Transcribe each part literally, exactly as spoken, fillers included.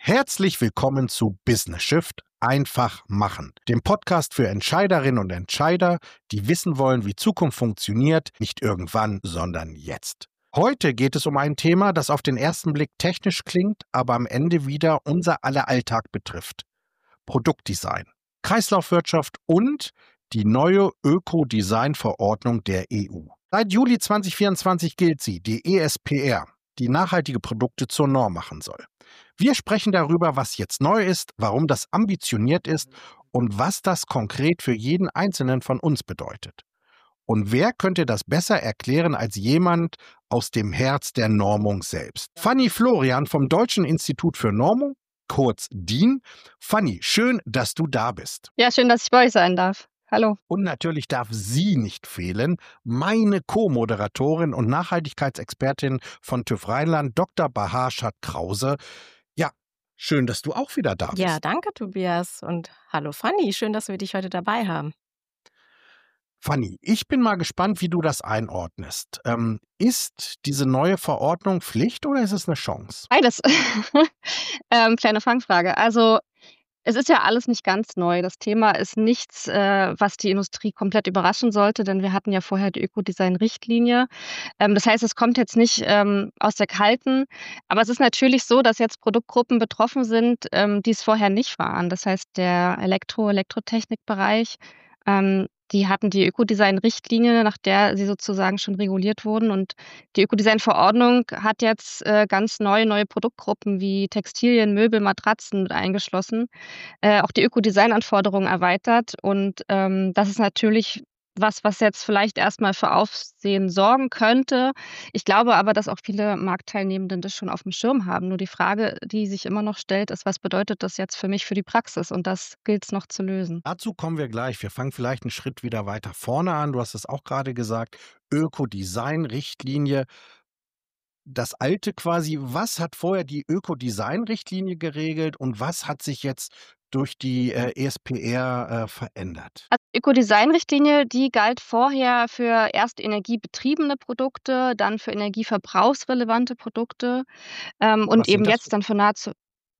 Herzlich willkommen zu Business Shift einfach machen, dem Podcast für Entscheiderinnen und Entscheider, die wissen wollen, wie Zukunft funktioniert, nicht irgendwann, sondern jetzt. Heute geht es um ein Thema, das auf den ersten Blick technisch klingt, aber am Ende wieder unser aller Alltag betrifft. Produktdesign, Kreislaufwirtschaft und die neue Ökodesign-Verordnung der E U. Seit Juli zweitausendvierundzwanzig gilt sie, die E S P R, die nachhaltige Produkte zur Norm machen soll. Wir sprechen darüber, was jetzt neu ist, warum das ambitioniert ist und was das konkret für jeden Einzelnen von uns bedeutet. Und wer könnte das besser erklären als jemand aus dem Herz der Normung selbst? Fanny Florian vom Deutschen Institut für Normung, kurz D I N. Fanny, schön, dass du da bist. Ja, schön, dass ich bei euch sein darf. Hallo. Und natürlich darf sie nicht fehlen, meine Co-Moderatorin und Nachhaltigkeitsexpertin von TÜV Rheinland, Doktor Bahar Schad-Krause. Ja, schön, dass du auch wieder da bist. Ja, danke, Tobias. Und hallo, Fanny. Schön, dass wir dich heute dabei haben. Fanny, ich bin mal gespannt, wie du das einordnest. Ähm, ist diese neue Verordnung Pflicht oder ist es eine Chance? Beides. ähm, kleine Fangfrage. Also es ist ja alles nicht ganz neu. Das Thema ist nichts, äh, was die Industrie komplett überraschen sollte, denn wir hatten ja vorher die Ökodesign-Richtlinie. Ähm, das heißt, es kommt jetzt nicht ähm, aus der Kalten, aber es ist natürlich so, dass jetzt Produktgruppen betroffen sind, ähm, die es vorher nicht waren. Das heißt, der Elektro-, Elektrotechnikbereich, ähm, die hatten die Ökodesign-Richtlinie, nach der sie sozusagen schon reguliert wurden. Und die Ökodesign-Verordnung hat jetzt äh, ganz neue, neue Produktgruppen wie Textilien, Möbel, Matratzen mit eingeschlossen, äh, auch die Ökodesign-Anforderungen erweitert. Und ähm, das ist natürlich was, was jetzt vielleicht erstmal für Aufsehen sorgen könnte. Ich glaube aber, dass auch viele Marktteilnehmenden das schon auf dem Schirm haben. Nur die Frage, die sich immer noch stellt, ist, was bedeutet das jetzt für mich für die Praxis? Und das gilt es noch zu lösen. Dazu kommen wir gleich. Wir fangen vielleicht einen Schritt wieder weiter vorne an. Du hast es auch gerade gesagt, Ökodesign-Richtlinie. Das alte quasi, was hat vorher die Ökodesign-Richtlinie geregelt und was hat sich jetzt durch die äh, E S P R äh, verändert? Also die Ökodesign-Richtlinie, die galt vorher für erst energiebetriebene Produkte, dann für energieverbrauchsrelevante Produkte ähm, und Was eben sind das? jetzt dann für nahezu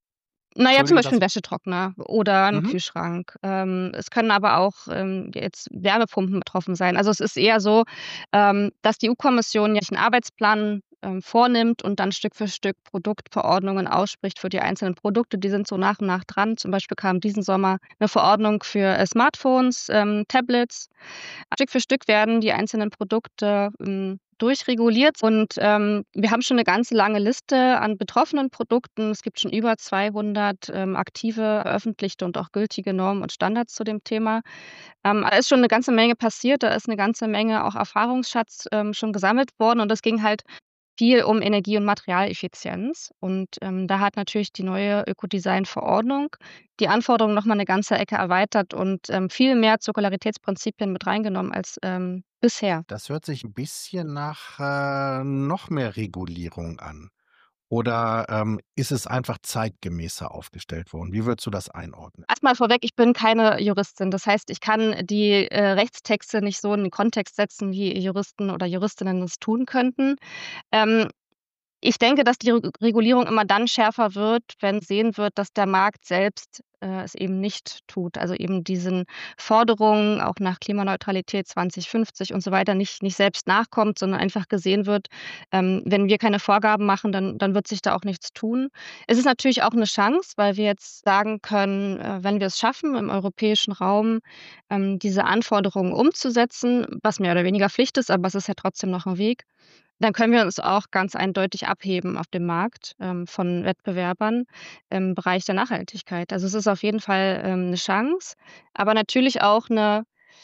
na ja, zum Entschuldige, Beispiel 'n das. Wäschetrockner oder 'n Mhm. Kühlschrank. Ähm, es können aber auch, ähm, jetzt Wärmepumpen betroffen sein. Also, es ist eher so, ähm, dass die E U-Kommission jährlich 'n Arbeitsplan, ähm, vornimmt und dann Stück für Stück Produktverordnungen ausspricht für die einzelnen Produkte. Die sind so nach und nach dran. Zum Beispiel kam diesen Sommer 'ne Verordnung für, äh, Smartphones, ähm, Tablets. Stück für Stück werden die einzelnen Produkte, hm, durchreguliert und, ähm, wir haben schon 'ne ganze lange Liste an betroffenen Produkten. Es gibt schon über zweihundert, ähm, aktive, veröffentlichte und auch gültige Normen und Standards zu dem Thema. Ähm, da ist schon 'ne ganze Menge passiert. Da ist 'ne ganze Menge auch Erfahrungsschatz, ähm, schon gesammelt worden und es ging halt viel um Energie und Materialeffizienz. Und, ähm, da hat natürlich die neue Ökodesign-Verordnung die Anforderungen noch mal 'ne ganze Ecke erweitert und, ähm, viel mehr Zirkularitätsprinzipien mit reingenommen als, ähm, bisher. Das hört sich 'n bisschen nach äh, noch mehr Regulierung an. Oder ähm, ist es einfach zeitgemäßer aufgestellt worden? Wie würdest du das einordnen? Erst mal vorweg, ich bin keine Juristin. Das heißt, ich kann die, äh, Rechtstexte nicht so in den Kontext setzen, wie Juristen oder Juristinnen das tun könnten. Ähm, ich denke, dass die Reg Regulierung immer dann schärfer wird, wenn sehen wird, dass der Markt selbst, äh, es eben nicht tut. Also, eben diesen Forderungen auch nach Klimaneutralität zweitausendfünfzig und so weiter nicht nicht selbst nachkommt, sondern einfach gesehen wird, ähm, wenn wir keine Vorgaben machen, dann dann wird sich da auch nichts tun. Es ist natürlich auch 'ne Chance, weil wir jetzt sagen können, äh, wenn wir es schaffen, im europäischen Raum, ähm, diese Anforderungen umzusetzen, was mehr oder weniger Pflicht ist, aber es ist ja trotzdem noch 'n Weg, dann können wir uns auch ganz eindeutig abheben auf dem Markt, ähm, von Wettbewerbern im Bereich der Nachhaltigkeit. Also, es ist auf jeden Fall, ähm, 'ne Chance, aber natürlich auch 'ne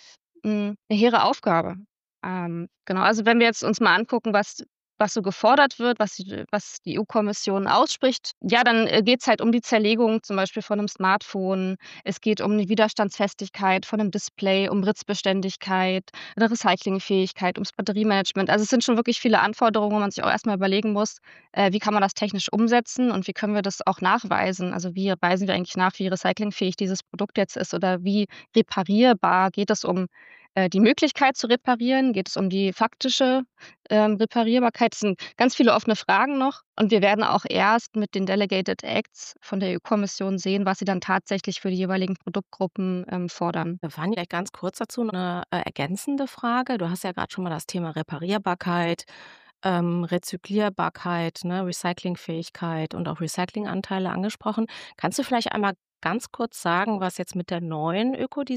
hm, 'ne hehre Aufgabe. Ähm, genau, also, wenn wir jetzt uns mal angucken, was was so gefordert wird, was die was die E U-Kommission ausspricht, ja, dann, äh, geht's halt um die Zerlegung zum Beispiel von 'nem Smartphone. Es geht um die Widerstandsfestigkeit von 'nem Display, um Ritzbeständigkeit, 'ne Recyclingfähigkeit, ums Batteriemanagement. Also, es sind schon wirklich viele Anforderungen, wo man sich auch erst mal überlegen muss, äh, wie kann man das technisch umsetzen und wie können wir das auch nachweisen? Also, wie weisen wir eigentlich nach, wie recyclingfähig dieses Produkt jetzt ist oder wie reparierbar geht es um äh, die Möglichkeit zu reparieren? Geht es um die faktische, ähm, Reparierbarkeit? Es sind ganz viele offene Fragen noch und wir werden auch erst mit den Delegated Acts von der E U-Kommission sehen, was sie dann tatsächlich für die jeweiligen Produktgruppen, ähm, fordern. Fanny, vielleicht ganz kurz dazu noch 'ne, äh, ergänzende Frage. Du hast ja grad schon mal das Thema Reparierbarkeit, ähm, Rezyklierbarkeit, ne, Recyclingfähigkeit und auch Recyclinganteile angesprochen. Kannst du vielleicht einmal ganz kurz sagen, was jetzt mit der neuen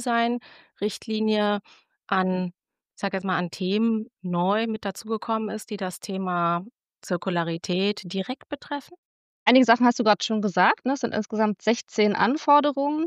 Ökodesign-Richtlinie an, ich sage jetzt mal, an Themen neu mit dazugekommen ist, die das Thema Zirkularität direkt betreffen? Einige Sachen hast du grad schon gesagt, ne? Es sind insgesamt sechzehn Anforderungen.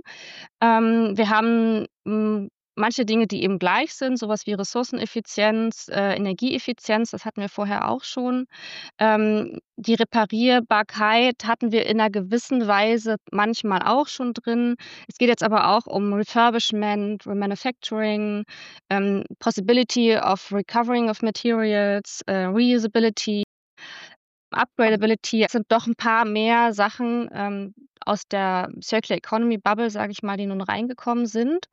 Ähm, wir haben, hm, manche Dinge, die eben gleich sind, so was wie Ressourceneffizienz, äh, Energieeffizienz, das hatten wir vorher auch schon. Ähm, die Reparierbarkeit hatten wir in 'ner gewissen Weise manchmal auch schon drin. Es geht jetzt aber auch um Refurbishment, Remanufacturing, ähm, Possibility of Recovering of Materials, äh, Reusability, Upgradability. Es sind doch 'n paar mehr Sachen, ähm, aus der Circular Economy Bubble, sage ich mal, die nun reingekommen sind.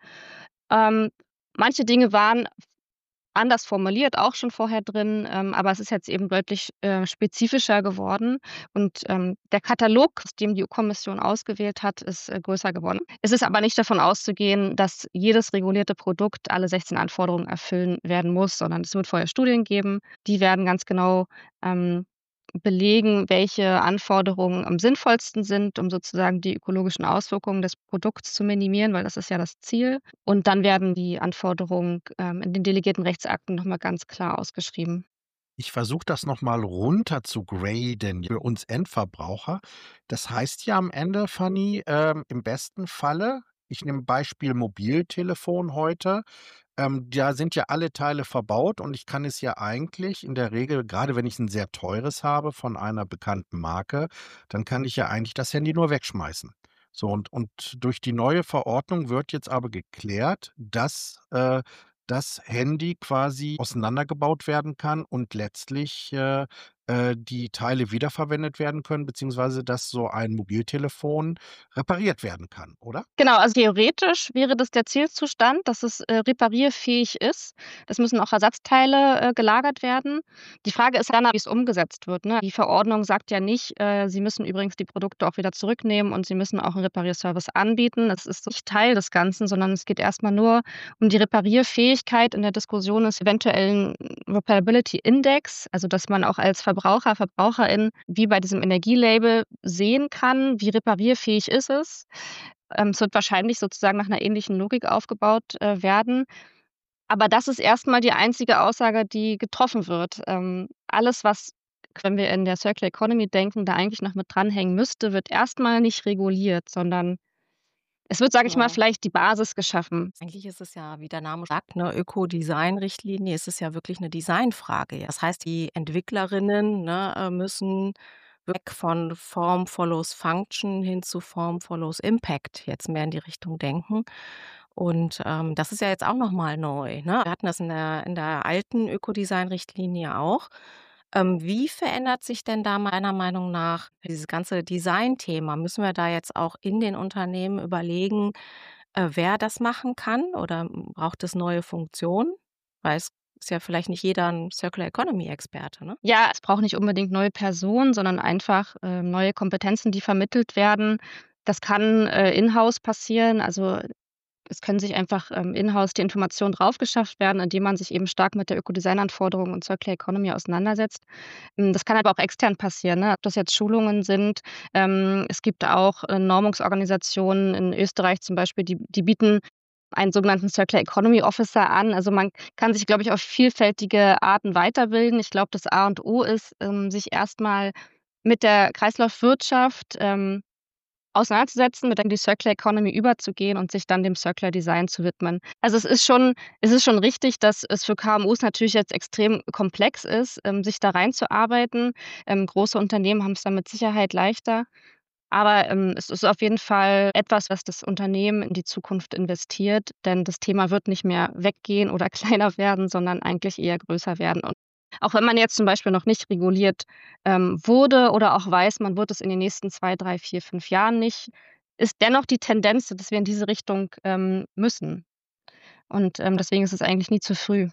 Ähm, manche Dinge waren f anders formuliert, auch schon vorher drin, ähm, aber es ist jetzt eben deutlich, äh, spezifischer geworden und, ähm, der Katalog, aus dem die EU-Kommission ausgewählt hat, ist, äh, größer geworden. Es ist aber nicht davon auszugehen, dass jedes regulierte Produkt alle sechzehn Anforderungen erfüllen werden muss, sondern es wird vorher Studien geben, die werden ganz genau, ähm, belegen, welche Anforderungen am sinnvollsten sind, um sozusagen die ökologischen Auswirkungen des Produkts zu minimieren, weil das ist ja das Ziel. Und dann werden die Anforderungen, ähm, in den delegierten Rechtsakten noch mal ganz klar ausgeschrieben. Ich versuche das noch mal runter zu graden für uns Endverbraucher. Das heißt ja am Ende, Fanny, ähm, im besten Falle ich nehme Beispiel Mobiltelefon heute, ähm, da sind ja alle Teile verbaut und ich kann es ja eigentlich in der Regel grade wenn ich 'n sehr teures habe von einer bekannten Marke, dann kann ich ja eigentlich das Handy nur wegschmeißen. So und und durch die neue Verordnung wird jetzt aber geklärt, dass, äh, das Handy quasi auseinandergebaut werden kann und letztlich, äh, äh, die Teile wiederverwendet werden können, beziehungsweise dass so ein Mobiltelefon repariert werden kann, oder? Genau, also theoretisch wäre das der Zielzustand, dass es, äh, reparierfähig ist. Es müssen auch Ersatzteile, äh, gelagert werden. Die Frage ist dann, wie's umgesetzt wird, ne? Die Verordnung sagt ja nicht, äh: „Sie müssen übrigens die Produkte auch wieder zurücknehmen und Sie müssen auch 'n Reparierservice anbieten.“ Das ist nicht Teil des Ganzen, sondern es geht erst mal nur um die Reparierfähigkeit. In der Diskussion ist eventuell 'n Repairability Index, also dass man auch als Verbraucher, Verbraucherin wie bei diesem Energielabel sehen kann, wie reparierfähig ist es. Ähm, es wird wahrscheinlich sozusagen nach 'ner ähnlichen Logik aufgebaut, äh, werden. Aber das ist erst mal die einzige Aussage, die getroffen wird. Ähm, alles, was, wenn wir in der Circular Economy denken, da eigentlich noch mit dranhängen müsste, wird erst mal nicht reguliert, sondern es wird, sage ich mal, Genau. vielleicht die Basis geschaffen. Eigentlich ist es ja, wie der Name sagt, 'ne Ökodesign-Richtlinie, es ist ja wirklich 'ne Designfrage. Das heißt, die Entwicklerinnen, ne, äh, müssen weg von Form follows Function hin zu Form follows Impact jetzt mehr in die Richtung denken. Und, ähm, das ist ja jetzt auch noch mal neu, ne? Wir hatten das in der in der alten Ökodesign-Richtlinie auch. Ähm, wie verändert sich denn da meiner Meinung nach dieses ganze Designthema? Müssen wir da jetzt auch in den Unternehmen überlegen, äh, wer das machen kann oder, hm, braucht es neue Funktionen? Weil es ist ja vielleicht nicht jeder 'n Circular-Economy-Experte, ne? Ja, es braucht nicht unbedingt neue Personen, sondern einfach, äh, neue Kompetenzen, die vermittelt werden. Das kann, äh, in-house passieren. Also, es können sich einfach, ähm, in-house die Informationen drauf geschafft werden, indem man sich eben stark mit der Ökodesign-Anforderung und Circular Economy auseinandersetzt. Hm, das kann aber auch extern passieren, ne? Ob das jetzt Schulungen sind. Ähm, es gibt auch, äh, Normungsorganisationen in Österreich zum Beispiel, die die bieten einen sogenannten Circular Economy Officer an. Also, man kann sich, glaube ich, auf vielfältige Arten weiterbilden. Ich glaube, das A und O ist, ähm, sich erst mal mit der Kreislaufwirtschaft, ähm, auseinanderzusetzen, mit in die Circular Economy überzugehen und sich dann dem Circular Design zu widmen. Also, es ist schon es ist schon richtig, dass es für KMUs natürlich jetzt extrem komplex ist, ähm, sich da reinzuarbeiten. Ähm, große Unternehmen haben's da mit Sicherheit leichter. Aber, ähm, es ist auf jeden Fall etwas, was das Unternehmen in die Zukunft investiert, denn das Thema wird nicht mehr weggehen oder kleiner werden, sondern eigentlich eher größer werden. Und auch wenn man jetzt zum Beispiel noch nicht reguliert, ähm, wurde oder auch weiß, man wird es in den nächsten zwei, drei, vier, fünf Jahren nicht, ist dennoch die Tendenz, dass wir in diese Richtung, ähm, müssen. Und, ähm, deswegen ist es eigentlich nie zu früh.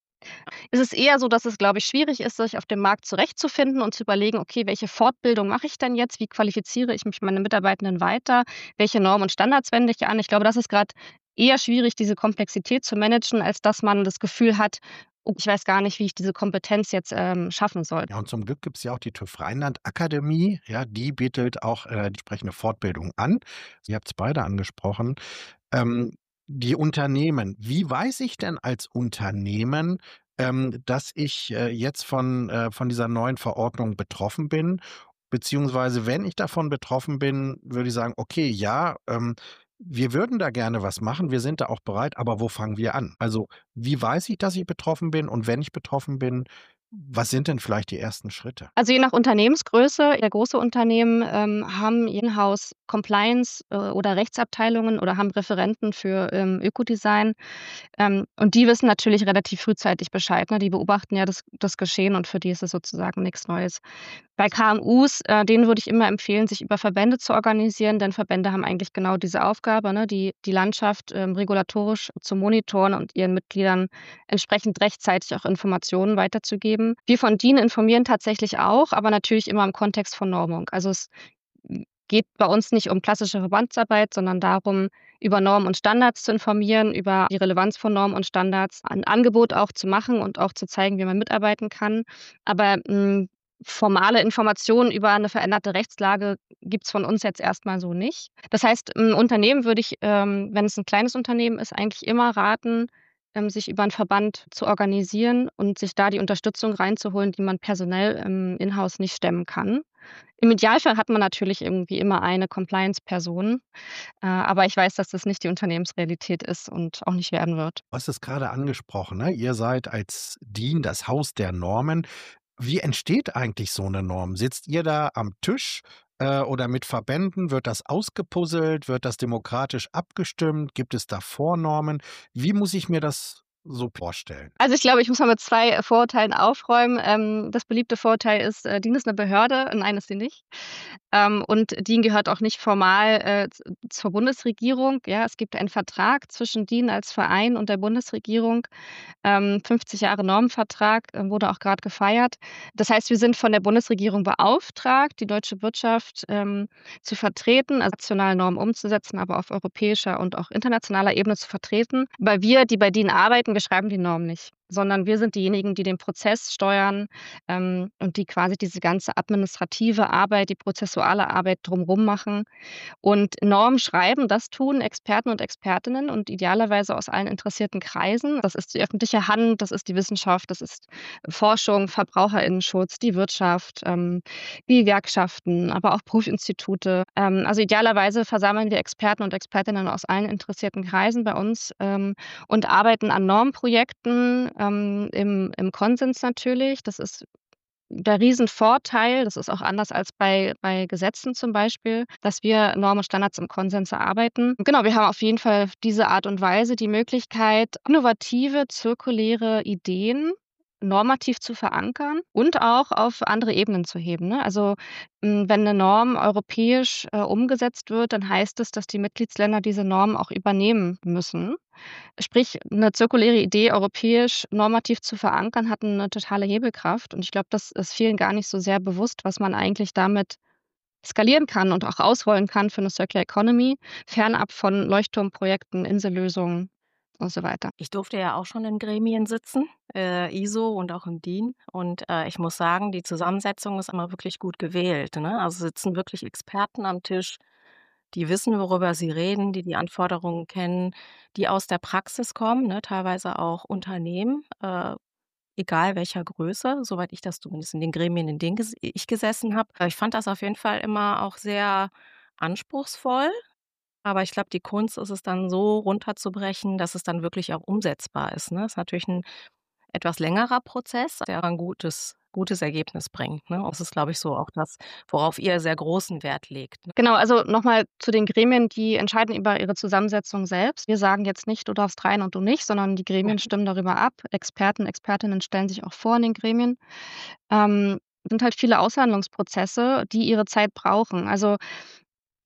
Es ist eher so, dass es, glaube ich, schwierig ist, sich auf dem Markt zurechtzufinden und zu überlegen: „Okay, welche Fortbildung mache ich denn jetzt? Wie qualifiziere ich mich meine Mitarbeitenden weiter? Welche Normen und Standards wende ich an?“ Ich glaube, das ist grad eher schwierig, diese Komplexität zu managen, als dass man das Gefühl hat: „Oh, ich weiß gar nicht, wie ich diese Kompetenz jetzt, ähm, schaffen soll.“ Ja, und zum Glück gibt's ja auch die TÜV Rheinland Akademie, ja, die bietet auch, äh, entsprechende Fortbildung an. Ihr habt's beide angesprochen. Ähm, die Unternehmen, wie weiß ich denn als Unternehmen, ähm, dass ich, äh, jetzt von äh, von dieser neuen Verordnung betroffen bin? Beziehungsweise, wenn ich davon betroffen bin, würde ich sagen: „Okay, ja, ähm, wir würden da gerne was machen. Wir sind da auch bereit, aber wo fangen wir an?“ Also, wie weiß ich, dass ich betroffen bin? Und wenn ich betroffen bin, was sind denn vielleicht die ersten Schritte? Also, je nach Unternehmensgröße, eher große Unternehmen, ähm, haben in-house Compliance, äh, oder Rechtsabteilungen oder haben Referenten für, ähm, Ökodesign. Ähm, und die wissen natürlich relativ frühzeitig Bescheid, ne? Die beobachten ja das das Geschehen und für die ist es sozusagen nix Neues. Bei K M Us, äh, denen würde ich immer empfehlen, sich über Verbände zu organisieren, denn Verbände haben eigentlich genau diese Aufgabe, ne, die die Landschaft, ähm, regulatorisch zu monitoren und ihren Mitgliedern entsprechend rechtzeitig auch Informationen weiterzugeben. Wir von DIN informieren tatsächlich auch, aber natürlich immer im Kontext von Normung. Also, es hm, geht bei uns nicht um klassische Verbandsarbeit, sondern darum, über Normen und Standards zu informieren, über die Relevanz von Normen und Standards, ein Angebot auch zu machen und auch zu zeigen, wie man mitarbeiten kann. Aber, hm, formale Informationen über 'ne veränderte Rechtslage gibt's von uns jetzt erst mal so nicht. Das heißt, 'n Unternehmen würde ich, ähm, wenn es 'n kleines Unternehmen ist, eigentlich immer raten, ähm, sich über 'n Verband zu organisieren und sich da die Unterstützung reinzuholen, die man personell, ähm, in-house nicht stemmen kann. Im Idealfall hat man natürlich irgendwie immer eine Compliance-Person, äh, aber ich weiß, dass das nicht die Unternehmensrealität ist und auch nicht werden wird. Du hast es grade angesprochen, ne? Ihr seid als DIN das Haus der Normen. Wie entsteht eigentlich so 'ne Norm? Sitzt ihr da am Tisch, äh, oder mit Verbänden? Wird das ausgepuzzelt? Wird das demokratisch abgestimmt? Gibt es da Vornormen? Wie muss ich mir das so vorstellen? Also, ich glaube, ich muss mal mit zwei, äh, Vorurteilen aufräumen. Ähm, das beliebte Vorurteil ist, äh, DIN ist 'ne Behörde. Nein, ist sie nicht. Ähm, und DIN gehört auch nicht formal, äh, z zur Bundesregierung, ja? Es gibt einen Vertrag zwischen DIN als Verein und der Bundesregierung. Ähm, fünfzig Jahre Normenvertrag, äh, wurde auch grad gefeiert. Das heißt, wir sind von der Bundesregierung beauftragt, die deutsche Wirtschaft, ähm, zu vertreten, also nationale Normen umzusetzen, aber auf europäischer und auch internationaler Ebene zu vertreten. Weil wir, die bei DIN arbeiten, wir schreiben die Normen nicht, sondern wir sind diejenigen, die den Prozess steuern, ähm, und die quasi diese ganze administrative Arbeit, die prozessuale Arbeit drumrum machen. Und Normen schreiben, das tun Experten und Expertinnen und idealerweise aus allen interessierten Kreisen. Das ist die öffentliche Hand, das ist die Wissenschaft, das ist Forschung, Verbraucherinnenschutz, die Wirtschaft, ähm, die Gewerkschaften, aber auch Prüfinstitute. Ähm, also, idealerweise versammeln wir Experten und Expertinnen aus allen interessierten Kreisen bei uns, ähm, und arbeiten an Normprojekten, ähm, im im Konsens natürlich. Das ist der Riesenvorteil. Das ist auch anders als bei bei Gesetzen zum Beispiel, dass wir Normen und Standards im Konsens erarbeiten. Genau, wir haben auf jeden Fall auf diese Art und Weise die Möglichkeit, innovative, zirkuläre Ideen normativ zu verankern und auch auf andere Ebenen zu heben, ne? Also, hm, wenn 'ne Norm europäisch, äh, umgesetzt wird, dann heißt es, dass die Mitgliedsländer diese Normen auch übernehmen müssen. Sprich, 'ne zirkuläre Idee europäisch normativ zu verankern, hat 'ne totale Hebelkraft. Und ich glaube, das ist vielen gar nicht so sehr bewusst, was man eigentlich damit skalieren kann und auch ausrollen kann für 'ne Circular Economy, fernab von Leuchtturmprojekten, Insellösungen und so weiter. Ich durfte ja auch schon in Gremien sitzen, äh, ISO und auch im DIN. Und, äh, ich muss sagen, die Zusammensetzung ist immer wirklich gut gewählt, ne? Also, sitzen wirklich Experten am Tisch, die wissen, worüber sie reden, die die Anforderungen kennen, die aus der Praxis kommen, ne, teilweise auch Unternehmen, äh, egal welcher Größe, soweit ich das zumindest in den Gremien, in denen ges ich gesessen habe. Äh, ich fand das auf jeden Fall immer auch sehr anspruchsvoll, aber ich glaube, die Kunst ist es dann so runterzubrechen, dass es dann wirklich auch umsetzbar ist, ne? Ist natürlich 'n etwas längerer Prozess, der ein gutes gutes Ergebnis bringt, ne? Und das ist, glaube ich, so auch das, worauf ihr sehr großen Wert legt, ne? Genau, also, noch mal zu den Gremien, die entscheiden über ihre Zusammensetzung selbst. Wir sagen jetzt nicht: „Du darfst rein und du nicht“, sondern die Gremien stimmen darüber ab. Experten, Expertinnen stellen sich auch vor in den Gremien. Ähm, sind halt viele Aushandlungsprozesse, die ihre Zeit brauchen. Also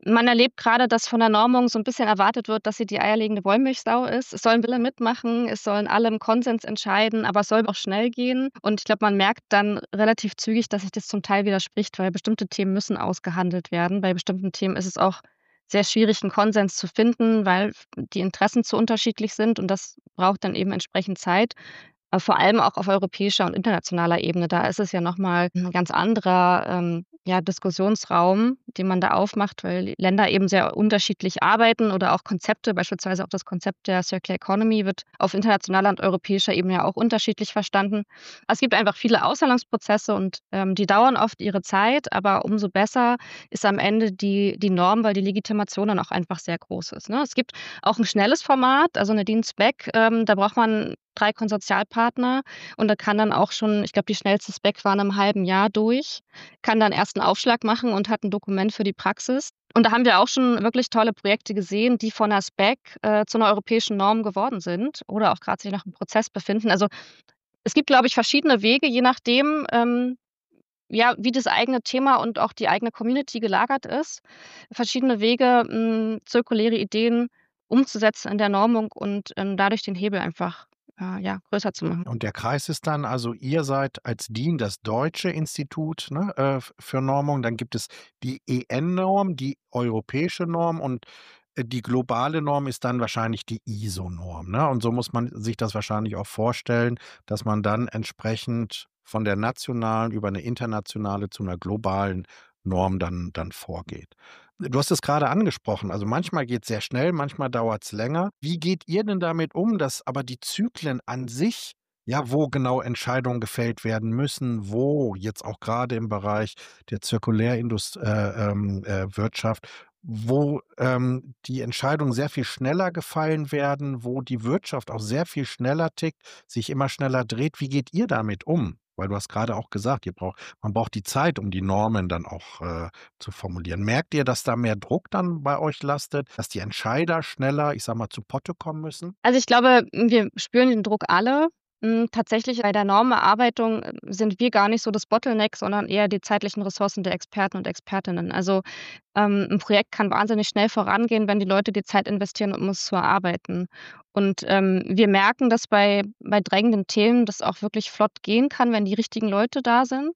Man erlebt gerade, dass von der Normung so ein bisschen erwartet wird, dass sie die eierlegende Wollmilchsau ist. Es sollen alle mitmachen, es sollen alle im Konsens entscheiden, aber es soll auch schnell gehen. Und ich glaube, man merkt dann relativ zügig, dass sich das zum Teil widerspricht, weil bestimmte Themen müssen ausgehandelt werden. Bei bestimmten Themen ist es auch sehr schwierig, 'n Konsens zu finden, weil f die Interessen zu unterschiedlich sind und das braucht dann eben entsprechend Zeit. Aber vor allem auch auf europäischer und internationaler Ebene. Da ist es ja noch mal 'n ganz anderer, ähm, ja, Diskussionsraum, den man da aufmacht, weil die Länder eben sehr unterschiedlich arbeiten oder auch Konzepte, beispielsweise auch das Konzept der Circular Economy wird auf internationaler und europäischer Ebene ja auch unterschiedlich verstanden. Es gibt einfach viele Aushandlungsprozesse und, ähm, die dauern oft ihre Zeit, aber umso besser ist am Ende die die Norm, weil die Legitimation dann auch einfach sehr groß ist, ne? Es gibt auch 'n schnelles Format, also 'ne D I N-Spec, ähm, da braucht man drei Konsortialpartner und da kann dann auch schon ich glaube, die schnellste Spec war in 'nem halben Jahr durch, kann dann erst 'n Aufschlag machen und hat 'n Dokument für die Praxis. Und da haben wir auch schon wirklich tolle Projekte gesehen, die von 'ner Spec, äh, zu 'ner europäischen Norm geworden sind oder auch grad sich noch im Prozess befinden. Also, es gibt, glaube ich, verschiedene Wege, je nachdem, ähm, ja, wie das eigene Thema und auch die eigene Community gelagert ist. Verschiedene Wege, hm, zirkuläre Ideen umzusetzen in der Normung und, ähm, dadurch den Hebel einfach, äh, ja, größer zu machen. Und der Kreis ist dann also, ihr seid als D I N das deutsche Institut, ne, äh, f für Normung. Dann gibt es die E N-Norm, die europäische Norm und, äh, die globale Norm ist dann wahrscheinlich die I S O-Norm, ne? Und so muss man sich das wahrscheinlich auch vorstellen, dass man dann entsprechend von der nationalen über 'ne internationale zu 'ner globalen Norm dann dann vorgeht. Du hast es grade angesprochen, also manchmal geht's sehr schnell, manchmal dauert's länger. Wie geht ihr denn damit um, dass aber die Zyklen an sich ja, wo genau Entscheidungen gefällt werden müssen, wo jetzt auch grade im Bereich der Zirkulärindust äh, ähm, äh, Wirtschaft, wo, ähm, die Entscheidungen sehr viel schneller gefallen werden, wo die Wirtschaft auch sehr viel schneller tickt, sich immer schneller dreht. Wie geht ihr damit um? Weil du hast grade auch gesagt, ihr braucht man braucht die Zeit, um die Normen dann auch, äh, zu formulieren. Merkt ihr, dass da mehr Druck dann bei euch lastet, dass die Entscheider schneller, ich sage mal, zu Potte kommen müssen? Also, ich glaube, hm, wir spüren den Druck alle. Hm, tatsächlich bei der Normerarbeitung, äh, sind wir gar nicht so das Bottleneck, sondern eher die zeitlichen Ressourcen der Experten und Expertinnen. Also, ähm, 'n Projekt kann wahnsinnig schnell vorangehen, wenn die Leute die Zeit investieren, um es zu erarbeiten. Und, ähm, wir merken, dass bei bei drängenden Themen das auch wirklich flott gehen kann, wenn die richtigen Leute da sind.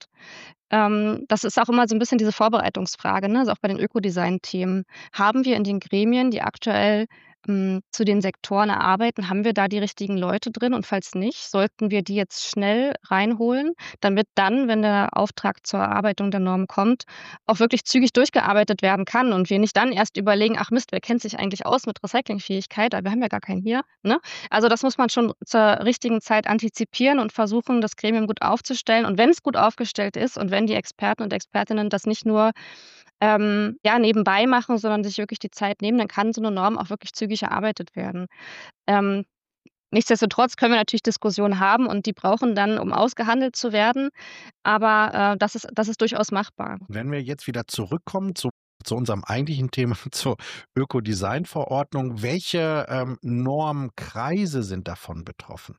Ähm, das ist auch immer so 'n bisschen diese Vorbereitungsfrage, ne? Also, auch bei den Ökodesign-Themen. Haben wir in den Gremien, die aktuell, hm, zu den Sektoren erarbeiten haben wir da die richtigen Leute drin? Und falls nicht, sollten wir die jetzt schnell reinholen, damit dann, wenn der Auftrag zur Erarbeitung der Norm kommt, auch wirklich zügig durchgearbeitet werden kann und wir nicht dann erst überlegen: „Ach Mist, wer kennt sich eigentlich aus mit Recyclingfähigkeit? Aber wir haben ja gar keinen hier“, ne? Also, das muss man schon zur richtigen Zeit antizipieren und versuchen, das Gremium gut aufzustellen. Und wenn's gut aufgestellt ist und wenn die Experten und Expertinnen das nicht nur, ähm, ja, nebenbei machen, sondern sich wirklich die Zeit nehmen, dann kann so 'ne Norm auch wirklich zügig erarbeitet werden. Ähm, nichtsdestotrotz können wir natürlich Diskussionen haben und die brauchen dann, um ausgehandelt zu werden, aber, äh, das ist das ist durchaus machbar. Wenn wir jetzt wieder zurückkommen zu zu unserem eigentlichen Thema, zur Ökodesign-Verordnung, welche, ähm, Normkreise sind davon betroffen?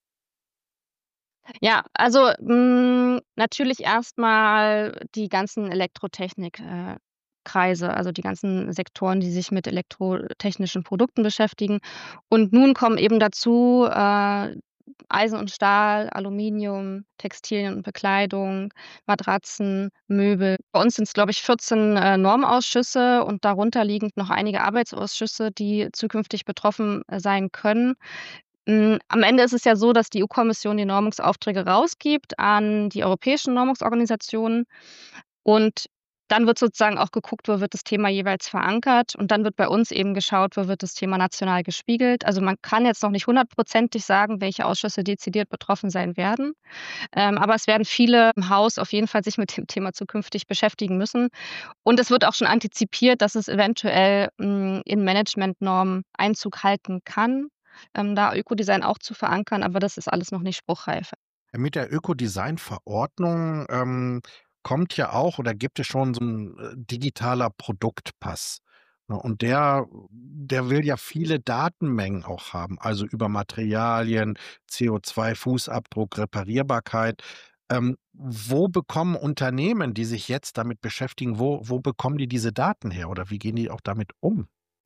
Ja, also, hm, natürlich erst mal die ganzen Elektrotechnik äh, Kreise, also die ganzen Sektoren, die sich mit elektrotechnischen Produkten beschäftigen. Und nun kommen eben dazu, äh, Eisen und Stahl, Aluminium, Textilien und Bekleidung, Matratzen, Möbel. Bei uns sind's, glaube ich, vierzehn, äh, Normausschüsse und darunter liegend noch einige Arbeitsausschüsse, die zukünftig betroffen, äh, sein können. Hm, am Ende ist es ja so, dass die EU-Kommission die Normungsaufträge rausgibt an die europäischen Normungsorganisationen und dann wird sozusagen auch geguckt, wo wird das Thema jeweils verankert und dann wird bei uns eben geschaut, wo wird das Thema national gespiegelt. Also, man kann jetzt noch nicht hundertprozentig sagen, welche Ausschüsse dezidiert betroffen sein werden, ähm, aber es werden viele im Haus auf jeden Fall sich mit dem Thema zukünftig beschäftigen müssen. Und es wird auch schon antizipiert, dass es eventuell, hm, in Managementnormen Einzug halten kann, ähm, da Ökodesign auch zu verankern, aber das ist alles noch nicht spruchreif. Mit der Ökodesign-Verordnung, ähm, kommt ja auch oder gibt es schon so 'n, äh, digitaler Produktpass, ne? Und der der will ja viele Datenmengen auch haben, also über Materialien, CO2-Fußabdruck, Reparierbarkeit. Ähm, wo bekommen Unternehmen, die sich jetzt damit beschäftigen, wo wo bekommen die diese Daten her oder wie gehen die auch damit um?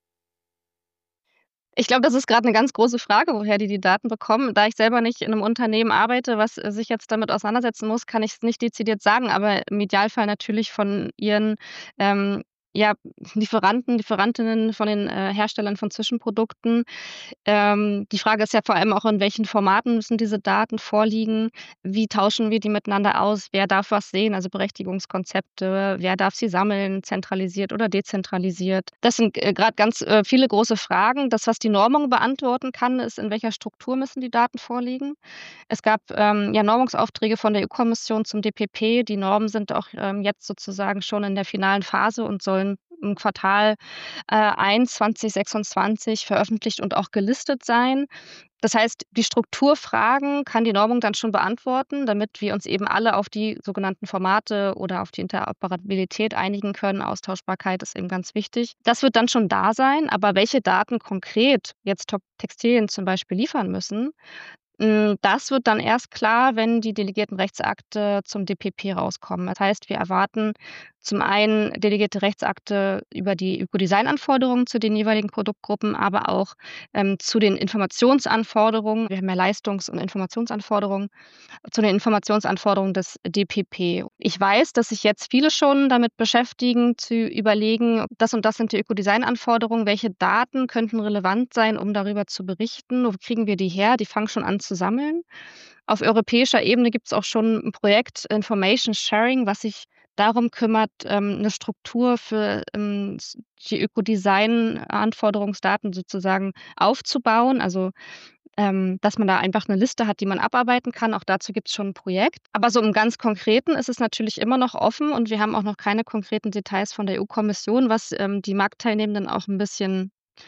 Ich glaube, das ist grad 'ne ganz große Frage, woher die die Daten bekommen. Da ich selber nicht in 'nem Unternehmen arbeite, was, äh, sich jetzt damit auseinandersetzen muss, kann ich's nicht dezidiert sagen, aber im Idealfall natürlich von ihren, ähm, ja, Lieferanten, Lieferantinnen, von den, äh, Herstellern von Zwischenprodukten. Ähm, die Frage ist ja vor allem auch, in welchen Formaten müssen diese Daten vorliegen? Wie tauschen wir die miteinander aus? Wer darf was sehen, also Berechtigungskonzepte? Wer darf sie sammeln, zentralisiert oder dezentralisiert? Das sind, äh, grad ganz, äh, viele große Fragen. Das, was die Normung beantworten kann, ist, in welcher Struktur müssen die Daten vorliegen? Es gab, ähm, ja Normungsaufträge von der E U-Kommission zum D P P. Die Normen sind auch, ähm, jetzt sozusagen schon in der finalen Phase und sollen im Quartal, äh, eins zwanzig sechsundzwanzig veröffentlicht und auch gelistet sein. Das heißt, die Strukturfragen kann die Normung dann schon beantworten, damit wir uns eben alle auf die sogenannten Formate oder auf die Interoperabilität einigen können. Austauschbarkeit ist eben ganz wichtig. Das wird dann schon da sein, aber welche Daten konkret jetzt Top Textilien zum Beispiel liefern müssen, hm, das wird dann erst klar, wenn die delegierten Rechtsakte zum D P P rauskommen. Das heißt, wir erwarten zum einen delegierte Rechtsakte über die Ökodesign-Anforderungen zu den jeweiligen Produktgruppen, aber auch, ähm, zu den Informationsanforderungen. Wir haben ja Leistungs und Informationsanforderungen, zu den Informationsanforderungen des D P P. Ich weiß, dass sich jetzt viele schon damit beschäftigen, zu überlegen: „Das und das sind die Ökodesign-Anforderungen. Welche Daten könnten relevant sein, um darüber zu berichten? Wo kriegen wir die her?“ Die fangen schon an zu sammeln. Auf europäischer Ebene gibt's auch schon 'n Projekt Information Sharing, was sich darum kümmert, ähm, 'ne Struktur für, ähm, s die Ökodesign-Anforderungsdaten sozusagen aufzubauen. Also, ähm, dass man da einfach 'ne Liste hat, die man abarbeiten kann. Auch dazu gibt's schon 'n Projekt. Aber so im ganz Konkreten ist es natürlich immer noch offen und wir haben auch noch keine konkreten Details von der E U-Kommission, was, ähm, die Marktteilnehmenden auch 'n bisschen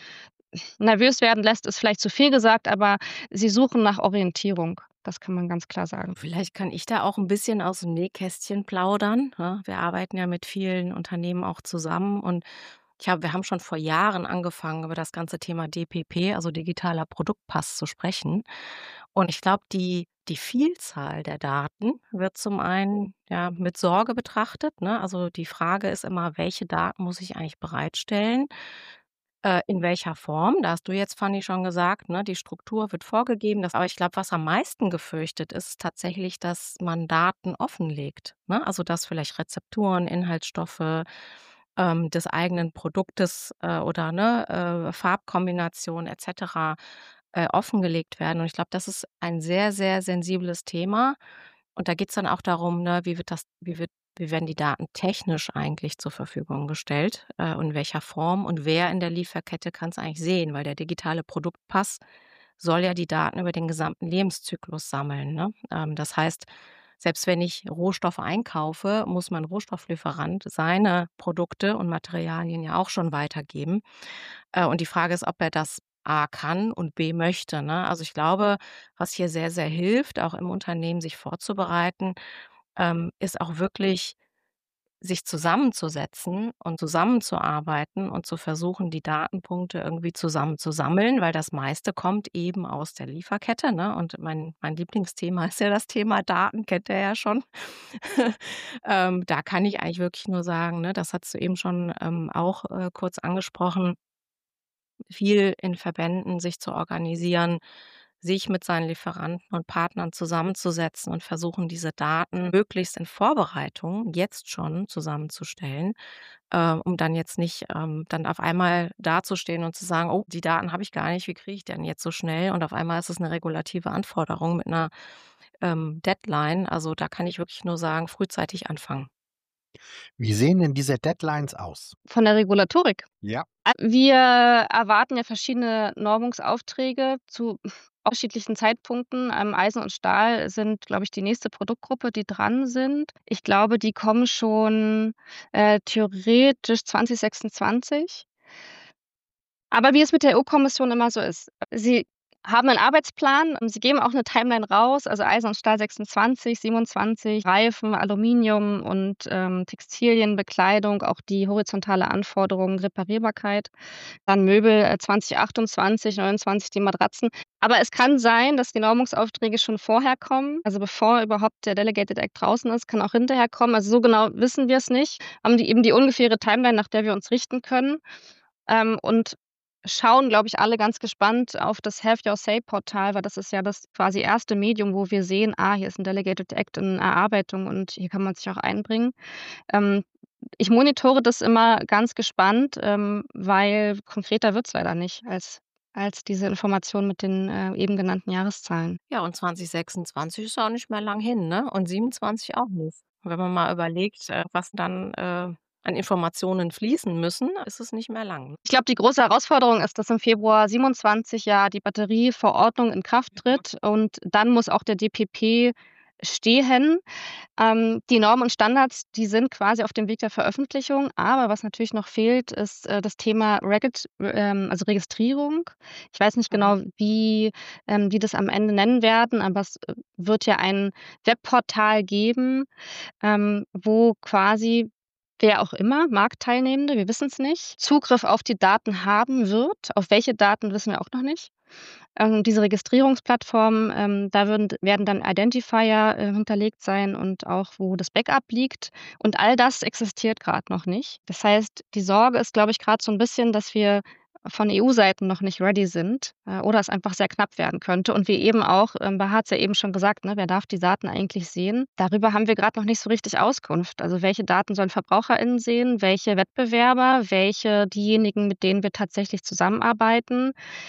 nervös werden lässt, ist vielleicht zu viel gesagt, aber sie suchen nach Orientierung. Das kann man ganz klar sagen. Vielleicht kann ich da auch 'n bisschen aus'm Nähkästchen plaudern, ne? Wir arbeiten ja mit vielen Unternehmen auch zusammen und ich habe wir haben schon vor Jahren angefangen, über das ganze Thema D P P, also digitaler Produktpass, zu sprechen. Und ich glaube, die die Vielzahl der Daten wird zum einen, ja, mit Sorge betrachtet, ne? Also, die Frage ist immer: „Welche Daten muss ich eigentlich bereitstellen? Äh, in welcher Form?“ Da hast du jetzt, Fanny, schon gesagt, ne, die Struktur wird vorgegeben, das aber ich glaube, was am meisten gefürchtet ist tatsächlich, dass man Daten offenlegt, ne? Also, dass vielleicht Rezepturen, Inhaltsstoffe, ähm, des eigenen Produktes, äh, oder, ne, äh, Farbkombinationen et cetera, äh, offengelegt werden. Und ich glaube, das ist ein sehr, sehr sensibles Thema. Und da geht's dann auch darum, ne, wie wird das wie wird wie werden die Daten technisch eigentlich zur Verfügung gestellt, äh, und in welcher Form und wer in der Lieferkette kann's eigentlich sehen? Weil der digitale Produktpass soll ja die Daten über den gesamten Lebenszyklus sammeln, ne? Ähm, das heißt, selbst wenn ich Rohstoffe einkaufe, muss mein Rohstofflieferant seine Produkte und Materialien ja auch schon weitergeben. Äh, und die Frage ist, ob er das A kann und B möchte, ne? Also, ich glaube, was hier sehr, sehr hilft, auch im Unternehmen sich vorzubereiten, ähm, ist auch wirklich, sich zusammenzusetzen und zusammenzuarbeiten und zu versuchen, die Datenpunkte irgendwie zusammen zu sammeln, weil das meiste kommt eben aus der Lieferkette, ne? Und mein mein Lieblingsthema ist ja das Thema Daten, kennt ihr ja schon. Ähm, da kann ich eigentlich wirklich nur sagen, ne, das hattest du eben schon, ähm, auch, äh, kurz angesprochen viel in Verbänden sich zu organisieren, sich mit seinen Lieferanten und Partnern zusammenzusetzen und versuchen, diese Daten möglichst in Vorbereitung jetzt schon zusammenzustellen, äh, um dann jetzt nicht, ähm, dann auf einmal dazustehen und zu sagen: „Oh, die Daten habe ich gar nicht. Wie kriege ich denn jetzt so schnell?“ Und auf einmal ist es 'ne regulative Anforderung mit 'ner, ähm, Deadline. Also, da kann ich wirklich nur sagen, frühzeitig anfangen. Wie sehen denn diese Deadlines aus? Von der Regulatorik? Ja. A wir erwarten ja verschiedene Normungsaufträge zu unterschiedlichen Zeitpunkten. Ähm, Eisen und Stahl sind, glaube ich, die nächste Produktgruppe, die dran sind. Ich glaube, die kommen schon, äh, theoretisch zwanzig sechsundzwanzig. Aber wie es mit der E U-Kommission immer so ist, sie haben 'nen Arbeitsplan. Sie geben auch 'ne Timeline raus, also Eisen und Stahl sechsundzwanzig, siebenundzwanzig, Reifen, Aluminium und, ähm, Textilien, Bekleidung, auch die horizontale Anforderung, Reparierbarkeit. Dann Möbel, äh, zwanzig achtundzwanzig, neunundzwanzig die Matratzen. Aber es kann sein, dass die Normungsaufträge schon vorher kommen, also bevor überhaupt der Delegated Act draußen ist, kann auch hinterher kommen. Also, so genau wissen wir's nicht. Haben die eben die ungefähre Timeline, nach der wir uns richten können, ähm, und schauen, glaube ich, alle ganz gespannt auf das Have Your Say-Portal, weil das ist ja das quasi erste Medium, wo wir sehen: „Ah, hier ist 'n Delegated Act in Erarbeitung und hier kann man sich auch einbringen.“ Ähm, ich monitore das immer ganz gespannt, ähm, weil konkreter wird's leider nicht als als diese Information mit den, äh, eben genannten Jahreszahlen. Ja, und zwanzig sechsundzwanzig ist ja auch nicht mehr lang hin, ne? Und siebenundzwanzig auch nicht. Wenn man mal überlegt, äh, was dann, äh, an Informationen fließen müssen, ist es nicht mehr lang. Ich glaube, die große Herausforderung ist, dass im Februar siebenundzwanzig ja die Batterieverordnung in Kraft tritt und dann muss auch der D P P stehen. Ähm, die Normen und Standards, die sind quasi auf dem Weg der Veröffentlichung, aber was natürlich noch fehlt, ist, äh, das Thema Regit ähm, also Registrierung. Ich weiß nicht Mhm. genau, wie ähm, die das am Ende nennen werden, aber es, äh, wird ja ein Webportal geben, ähm, wo quasi wer auch immer, Marktteilnehmende, wir wissen's nicht, Zugriff auf die Daten haben wird. Auf welche Daten, wissen wir auch noch nicht. Ähm, diese Registrierungsplattform, ähm, da würden werden dann Identifier, äh, hinterlegt sein und auch, wo das Backup liegt. Und all das existiert grad noch nicht. Das heißt, die Sorge ist, glaube ich, grad so 'n bisschen, dass wir von E U-Seiten noch nicht ready sind, äh, oder es einfach sehr knapp werden könnte. Und wie eben auch, ähm, Bahar hat's ja eben schon gesagt, ne, wer darf die Daten eigentlich sehen? Darüber haben wir grad noch nicht so richtig Auskunft. Also, welche Daten sollen VerbraucherInnen sehen, welche Wettbewerber, welche diejenigen, mit denen wir tatsächlich zusammenarbeiten?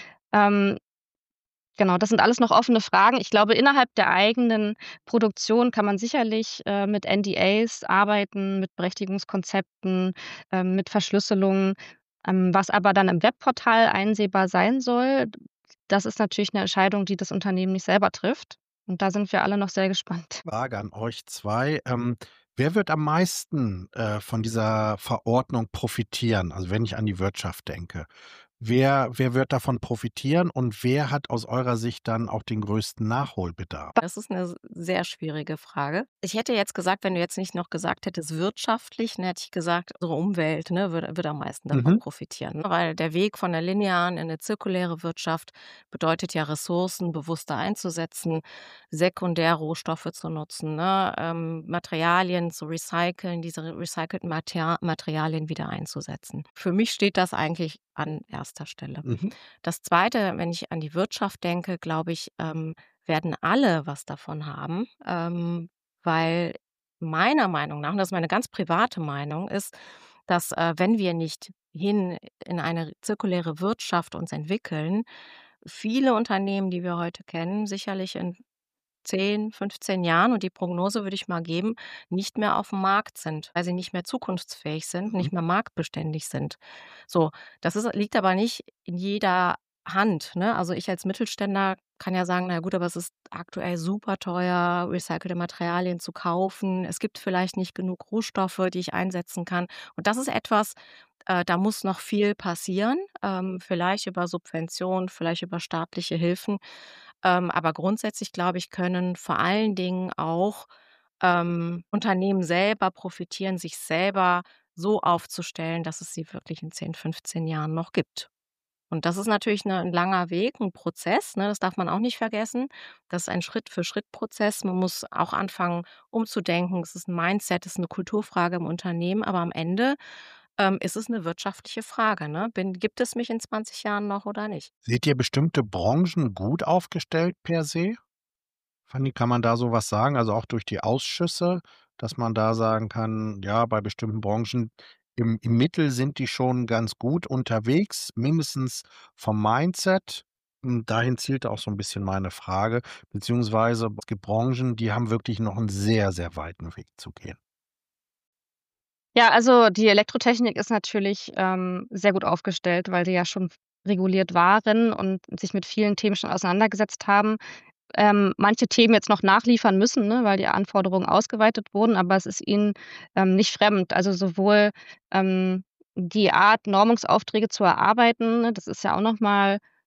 Ähm, genau, das sind alles noch offene Fragen. Ich glaube, innerhalb der eigenen Produktion kann man sicherlich, äh, mit N D As arbeiten, mit Berechtigungskonzepten, ähm, mit Verschlüsselung. Ähm, was aber dann im Webportal einsehbar sein soll, das ist natürlich 'ne Entscheidung, die das Unternehmen nicht selber trifft. Und da sind wir alle noch sehr gespannt. Frage an euch zwei. Ähm, wer wird am meisten, äh, von dieser Verordnung profitieren? Also, wenn ich an die Wirtschaft denke. Wer wer wird davon profitieren und wer hat aus eurer Sicht dann auch den größten Nachholbedarf? Das ist 'ne s sehr schwierige Frage. Ich hätte jetzt gesagt, wenn du jetzt nicht noch gesagt hättest wirtschaftlich, dann hätte ich gesagt, unsere Umwelt, ne, würde würde am meisten davon Mhm. profitieren, ne? Weil der Weg von der linearen in 'ne zirkuläre Wirtschaft bedeutet ja, Ressourcen bewusster einzusetzen, Sekundärrohstoffe zu nutzen, ne, ähm, Materialien zu recyceln, diese re recycelten Mater Materialien wieder einzusetzen. Für mich steht das eigentlich an erster Stelle. Mhm. Das Zweite, wenn ich an die Wirtschaft denke, glaube ich, ähm, werden alle was davon haben, ähm, weil meiner Meinung nach, und das ist meine ganz private Meinung, ist, dass, äh, wenn wir nicht hin in eine zirkuläre Wirtschaft uns entwickeln, viele Unternehmen, die wir heute kennen, sicherlich in zehn, fünfzehn Jahren, und die Prognose würde ich mal geben, nicht mehr auf'm Markt sind, weil sie nicht mehr zukunftsfähig sind, Mhm. nicht mehr marktbeständig sind. So, das ist liegt aber nicht in jeder Hand, ne? Also, ich als Mittelständler kann ja sagen: „Na ja gut, aber es ist aktuell super teuer, recycelte Materialien zu kaufen. Es gibt vielleicht nicht genug Rohstoffe, die ich einsetzen kann.“ Und das ist etwas, äh, da muss noch viel passieren, ähm, vielleicht über Subventionen, vielleicht über staatliche Hilfen. Ähm, aber grundsätzlich, glaube ich, können vor allen Dingen auch, ähm, Unternehmen selber profitieren, sich selber so aufzustellen, dass es sie wirklich in zehn, fünfzehn Jahren noch gibt. Und das ist natürlich 'ne 'n langer Weg, 'n Prozess, ne? Das darf man auch nicht vergessen. Das ist ein Schritt-für-Schritt-Prozess. Man muss auch anfangen umzudenken. Es ist 'n Mindset, es ist 'ne Kulturfrage im Unternehmen, aber am Ende, ähm, ist es 'ne wirtschaftliche Frage, ne? Bin gibt es mich in zwanzig Jahren noch oder nicht? Seht ihr bestimmte Branchen gut aufgestellt per se? Fanny, kann man da so was sagen, also auch durch die Ausschüsse, dass man da sagen kann, ja, bei bestimmten Branchen im im Mittel sind die schon ganz gut unterwegs, mindestens vom Mindset? Hm, dahin zielt auch so 'n bisschen meine Frage, beziehungsweise es gibt Branchen, die haben wirklich noch 'n sehr, sehr weiten Weg zu gehen. Ja, also die Elektrotechnik ist natürlich, ähm, sehr gut aufgestellt, weil die ja schon reguliert waren und sich mit vielen Themen schon auseinandergesetzt haben. Ähm, manche Themen jetzt noch nachliefern müssen, ne, weil die Anforderungen ausgeweitet wurden, aber es ist ihnen, ähm, nicht fremd. Also sowohl, ähm, die Art, Normungsaufträge zu erarbeiten, ne, das ist ja auch noch mal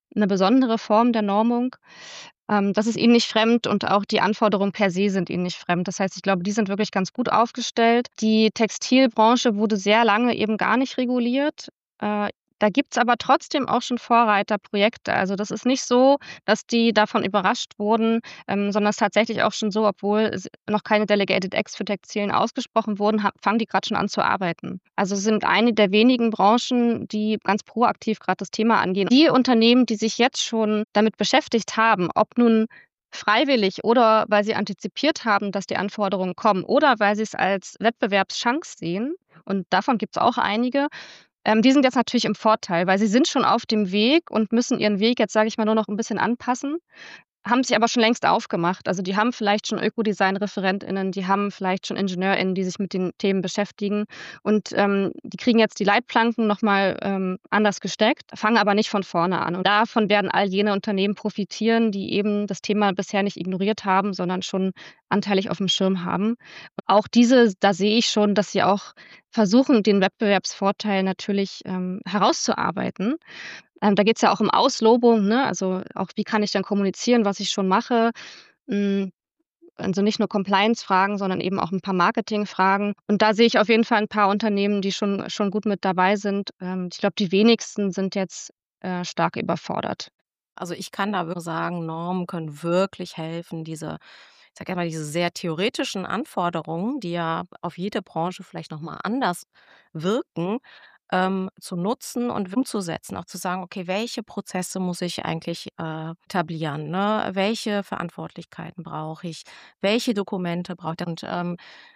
'ne besondere Form der Normung. Ähm, das ist ihnen nicht fremd und auch die Anforderungen per se sind ihnen nicht fremd. Das heißt, ich glaube, die sind wirklich ganz gut aufgestellt. Die Textilbranche wurde sehr lange eben gar nicht reguliert. Äh, da gibt's aber trotzdem auch schon Vorreiterprojekte. Also, das ist nicht so, dass die davon überrascht wurden, ähm, sondern es ist tatsächlich auch schon so, obwohl es noch keine Delegated Acts für Textilien ausgesprochen wurden, ha fangen die grad schon an zu arbeiten. Also, sind eine der wenigen Branchen, die ganz proaktiv grad das Thema angehen. Die Unternehmen, die sich jetzt schon damit beschäftigt haben, ob nun freiwillig oder weil sie antizipiert haben, dass die Anforderungen kommen oder weil sie's als Wettbewerbschance sehen, und davon gibt's auch einige, ähm, die sind jetzt natürlich im Vorteil, weil sie sind schon auf dem Weg und müssen ihren Weg jetzt, sage ich mal, nur noch 'n bisschen anpassen, haben sich aber schon längst aufgemacht. Also, die haben vielleicht schon Ökodesign-ReferentInnen, die haben vielleicht schon IngenieurInnen, die sich mit den Themen beschäftigen und, ähm, die kriegen jetzt die Leitplanken noch mal, ähm, anders gesteckt, fangen aber nicht von vorne an. Und davon werden all jene Unternehmen profitieren, die eben das Thema bisher nicht ignoriert haben, sondern schon anteilig aufm Schirm haben. Auch diese da sehe ich schon, dass sie auch versuchen, den Wettbewerbsvorteil natürlich, ähm, herauszuarbeiten. Ähm, da geht's ja auch um Auslobung, ne? Also, auch wie kann ich denn kommunizieren, was ich schon mache? Hm, also, nicht nur Compliance-Fragen, sondern eben auch 'n paar Marketing-Fragen. Und da sehe ich auf jeden Fall 'n paar Unternehmen, die schon schon gut mit dabei sind. Ähm, ich glaube, die wenigsten sind jetzt, äh, stark überfordert. Also, ich kann da nur sagen, Normen können wirklich helfen, diese ich sage immer, diese sehr theoretischen Anforderungen, die ja auf jede Branche vielleicht noch mal anders wirken, ähm, zu nutzen und umzusetzen. Auch zu sagen: „Okay, welche Prozesse muss ich eigentlich, äh, etablieren, ne? Welche Verantwortlichkeiten brauche ich? Welche Dokumente brauche ich?“ Und, ähm,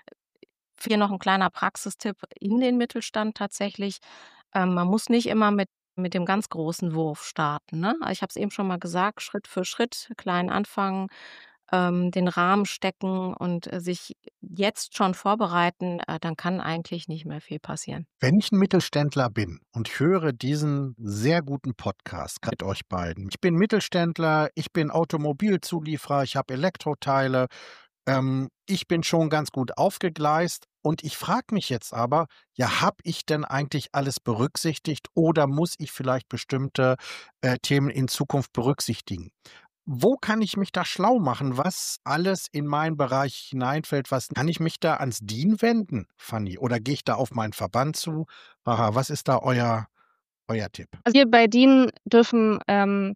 hier noch 'n kleiner Praxistipp in den Mittelstand tatsächlich. Ähm, man muss nicht immer mit mit dem ganz großen Wurf starten, ne? Ich habe es eben schon mal gesagt, Schritt für Schritt, klein anfangen, ähm, den Rahmen stecken und, äh, sich jetzt schon vorbereiten, äh, dann kann eigentlich nicht mehr viel passieren. Wenn ich 'n Mittelständler bin und ich höre diesen sehr guten Podcast, grad mit euch beiden. Ich bin Mittelständler, ich bin Automobilzulieferer, ich habe Elektroteile, ähm, ich bin schon ganz gut aufgegleist und ich frage mich jetzt aber: „Ja, habe ich denn eigentlich alles berücksichtigt oder muss ich vielleicht bestimmte, äh, Themen in Zukunft berücksichtigen?“ Wo kann ich mich da schlau machen, was alles in meinen Bereich hineinfällt? Was kann ich mich da ans DIN wenden, Fanny, oder gehe ich da auf meinen Verband zu? Aha, was ist da euer euer Tipp? Also, wir bei DIN dürfen, ähm,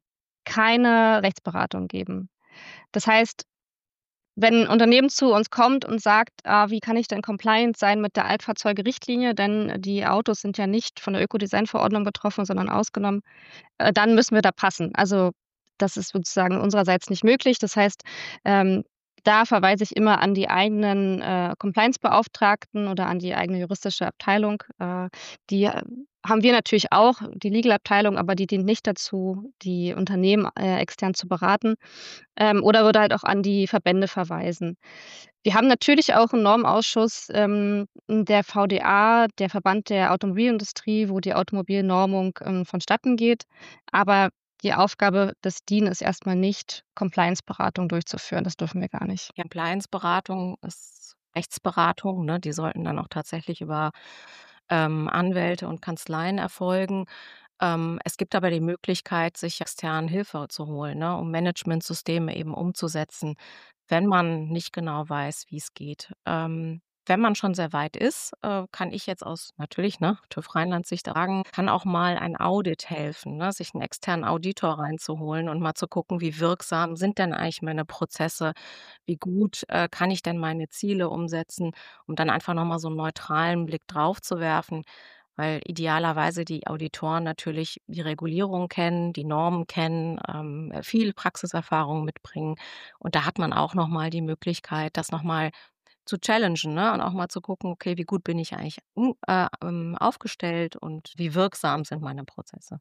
keine Rechtsberatung geben. Das heißt, wenn 'n Unternehmen zu uns kommt und sagt: „Ah, wie kann ich denn compliant sein mit der Altfahrzeuge-Richtlinie?“ Denn die Autos sind ja nicht von der Ökodesign-Verordnung betroffen, sondern ausgenommen, äh, dann müssen wir da passen. Also, das ist sozusagen unsererseits nicht möglich. Das heißt, ähm, da verweise ich immer an die eigenen, äh, Compliance-Beauftragten oder an die eigene juristische Abteilung. Äh, die, äh, haben wir natürlich auch, die Legal-Abteilung, aber die dient nicht dazu, die Unternehmen, äh, extern zu beraten, ähm, oder würde halt auch an die Verbände verweisen. Wir haben natürlich auch 'n Normausschuss, ähm, der VDA, der Verband der Automobilindustrie, wo die Automobilnormung, ähm, vonstatten geht. Aber die Aufgabe des DIN ist erst mal nicht, Compliance-Beratung durchzuführen. Das dürfen wir gar nicht. Compliance-Beratung ist Rechtsberatung, ne? Die sollten dann auch tatsächlich über, ähm, Anwälte und Kanzleien erfolgen. Ähm, es gibt aber die Möglichkeit, sich extern Hilfe zu holen, ne, um Managementsysteme eben umzusetzen, wenn man nicht genau weiß, wie's geht. Ähm, wenn man schon sehr weit ist, äh, kann ich jetzt aus natürlich, ne, TÜV Rheinland-Sicht sagen, kann auch mal ein Audit helfen, ne, sich 'n externen Auditor reinzuholen und mal zu gucken, wie wirksam sind denn eigentlich meine Prozesse? Wie gut, äh, kann ich denn meine Ziele umsetzen? Um dann einfach noch mal so 'n neutralen Blick drauf zu werfen, weil idealerweise die Auditoren natürlich die Regulierung kennen, die Normen kennen, ähm, viel Praxiserfahrung mitbringen. Und da hat man auch noch mal die Möglichkeit, das noch mal zu challengen, ne, und auch mal zu gucken: „Okay, wie gut bin ich eigentlich, hm, äh, ähm, aufgestellt und wie wirksam sind meine Prozesse?“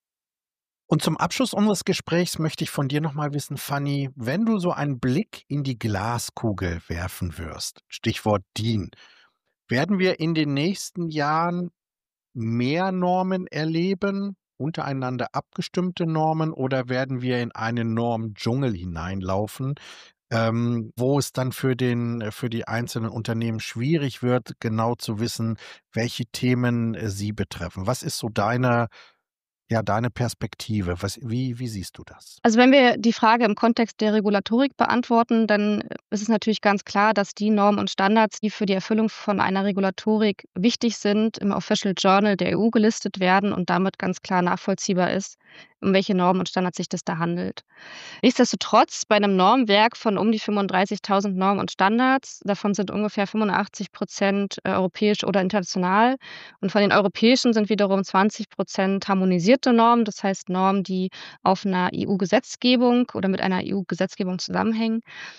Und zum Abschluss unseres Gesprächs möchte ich von dir noch mal wissen, Fanny, wenn du so einen Blick in die Glaskugel werfen wirst, Stichwort DIN, werden wir in den nächsten Jahren mehr Normen erleben, untereinander abgestimmte Normen, oder werden wir in einen Normdschungel hineinlaufen, ähm, wo es dann für den für die einzelnen Unternehmen schwierig wird, genau zu wissen, welche Themen, äh, sie betreffen? Was ist so deine ja, deine Perspektive. Was, wie, wie siehst du das? Also, wenn wir die Frage im Kontext der Regulatorik beantworten, dann ist es natürlich ganz klar, dass die Normen und Standards, die für die Erfüllung von einer Regulatorik wichtig sind, im Official Journal der E U gelistet werden und damit ganz klar nachvollziehbar ist, um welche Normen und Standards sich das da handelt. Nichtsdestotrotz, bei einem Normwerk von um die fünfunddreißigtausend Normen und Standards, davon sind ungefähr fünfundachtzig Prozent äh, europäisch oder international, und von den europäischen sind wiederum zwanzig Prozent harmonisierte Normen, das heißt Normen, die auf einer E U-Gesetzgebung oder mit einer E U-Gesetzgebung zusammenhängen.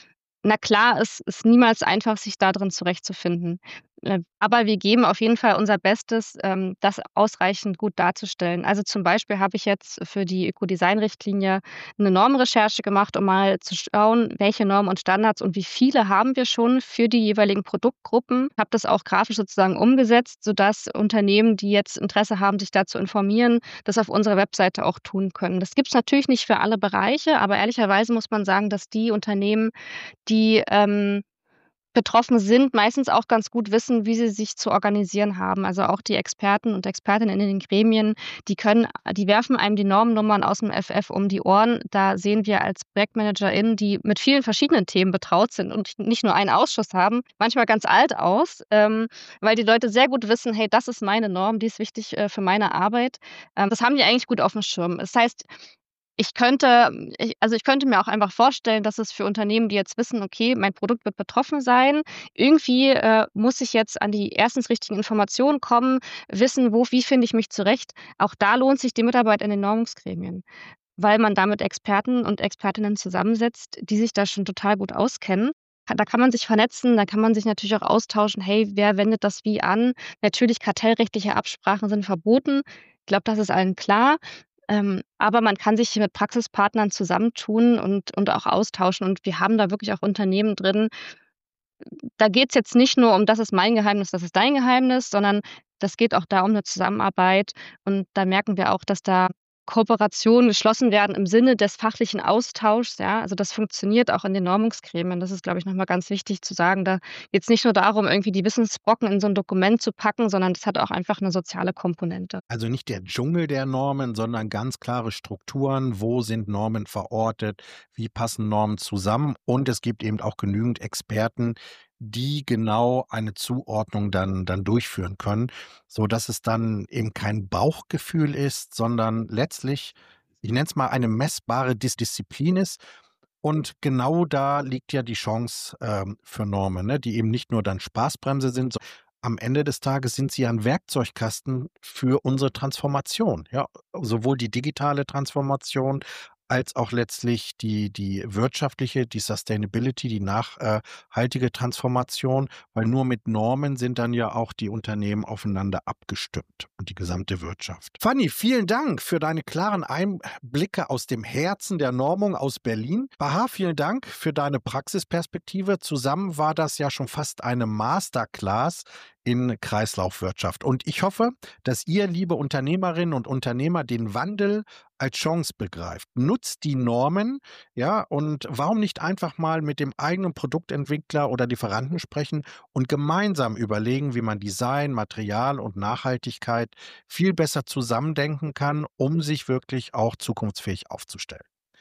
Na klar, es ist niemals einfach, sich da drin zurechtzufinden. Äh, aber wir geben auf jeden Fall unser Bestes, ähm, das ausreichend gut darzustellen. Also, zum Beispiel habe ich jetzt für die Ökodesign-Richtlinie 'ne Normenrecherche gemacht, um mal zu schauen, welche Normen und Standards und wie viele haben wir schon für die jeweiligen Produktgruppen. Habe das auch grafisch sozusagen umgesetzt, sodass Unternehmen, die jetzt Interesse haben, sich da zu informieren, das auf unserer Webseite auch tun können. Das gibt's natürlich nicht für alle Bereiche, aber ehrlicherweise muss man sagen, dass die Unternehmen, die, ähm, betroffen sind, meistens auch ganz gut wissen, wie sie sich zu organisieren haben. Also, auch die Experten und Expertinnen in den Gremien, die können die werfen einem die Normennummern aus'm F F um die Ohren. Da sehen wir als ProjektmanagerInnen, die mit vielen verschiedenen Themen betraut sind und nicht nur einen Ausschuss haben, manchmal ganz alt aus, ähm, weil die Leute sehr gut wissen: „Hey, das ist meine Norm, die ist wichtig, äh, für meine Arbeit.“ Ähm, das haben die eigentlich gut auf'm Schirm. Das heißt, ich könnte ich also, ich könnte mir auch einfach vorstellen, dass es für Unternehmen, die jetzt wissen: „Okay, mein Produkt wird betroffen sein. Irgendwie, äh, muss ich jetzt an die erstens richtigen Informationen kommen, wissen, wo wie finde ich mich zurecht?“ Auch da lohnt sich die Mitarbeit in den Normungsgremien, weil man da mit Experten und Expertinnen zusammensetzt, die sich da schon total gut auskennen. Da kann man sich vernetzen, da kann man sich natürlich auch austauschen: „Hey, wer wendet das wie an?“ Natürlich, kartellrechtliche Absprachen sind verboten. Ich glaube, das ist allen klar. Ähm, aber man kann sich mit Praxispartnern zusammentun und und auch austauschen. Und wir haben da wirklich auch Unternehmen drin, da geht's jetzt nicht nur um: „Das ist mein Geheimnis, das ist dein Geheimnis“, sondern das geht auch da um 'ne Zusammenarbeit. Und da merken wir auch, dass da Kooperationen geschlossen werden im Sinne des fachlichen Austauschs, ja? Also, das funktioniert auch in den Normungsgremien. Das ist, glaube ich, noch mal ganz wichtig zu sagen. Da geht's nicht nur darum, irgendwie die Wissensbrocken in so 'n Dokument zu packen, sondern das hat auch einfach 'ne soziale Komponente. Also nicht der Dschungel der Normen, sondern ganz klare Strukturen. Wo sind Normen verortet? Wie passen Normen zusammen? Und es gibt eben auch genügend Experten, die genau eine Zuordnung dann dann durchführen können, sodass es dann eben kein Bauchgefühl ist, sondern letztlich, ich nenne es mal, eine messbare Dis Disziplin ist. Und genau da liegt ja die Chance, ähm, für Normen, ne, die eben nicht nur dann Spaßbremse sind, so am Ende des Tages sind sie ja 'n Werkzeugkasten für unsere Transformation, ja? Sowohl die digitale Transformation als auch letztlich die die wirtschaftliche, die Sustainability, die nach äh, haltige Transformation, weil nur mit Normen sind dann ja auch die Unternehmen aufeinander abgestimmt und die gesamte Wirtschaft. Fanny, vielen Dank für deine klaren Einblicke aus dem Herzen der Normung aus Berlin. Baha, vielen Dank für deine Praxisperspektive. Zusammen war das ja schon fast eine Masterclass in Kreislaufwirtschaft. Und ich hoffe, dass ihr, liebe Unternehmerinnen und Unternehmer, den Wandel als Chance begreift. Nutzt die Normen, ja, und warum nicht einfach mal mit dem eigenen Produktentwickler oder Lieferanten sprechen und gemeinsam überlegen, wie man Design, Material und Nachhaltigkeit viel besser zusammendenken kann, um sich wirklich auch zukunftsfähig aufzustellen.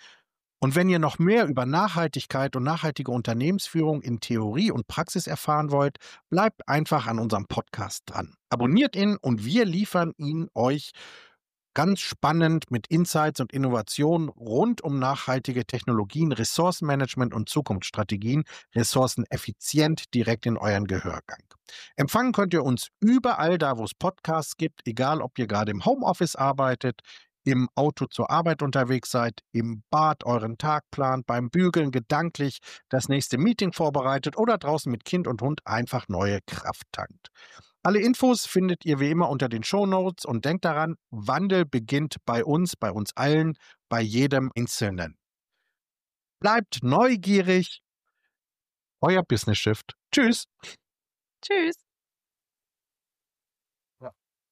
Und wenn ihr noch mehr über Nachhaltigkeit und nachhaltige Unternehmensführung in Theorie und Praxis erfahren wollt, bleibt einfach an unserem Podcast dran. Abonniert ihn und wir liefern ihn euch ganz spannend mit Insights und Innovationen rund um nachhaltige Technologien, Ressourcenmanagement und Zukunftsstrategien, ressourceneffizient direkt in euren Gehörgang. Empfangen könnt ihr uns überall da, wo es Podcasts gibt, egal ob ihr gerade im Homeoffice arbeitet, im Auto zur Arbeit unterwegs seid, im Bad euren Tag plant, beim Bügeln gedanklich das nächste Meeting vorbereitet oder draußen mit Kind und Hund einfach neue Kraft tankt. Alle Infos findet ihr wie immer unter den Shownotes und denkt daran, Wandel beginnt bei uns, bei uns allen, bei jedem Einzelnen. Bleibt neugierig. Euer Business Shift. Tschüss. Tschüss. Ja.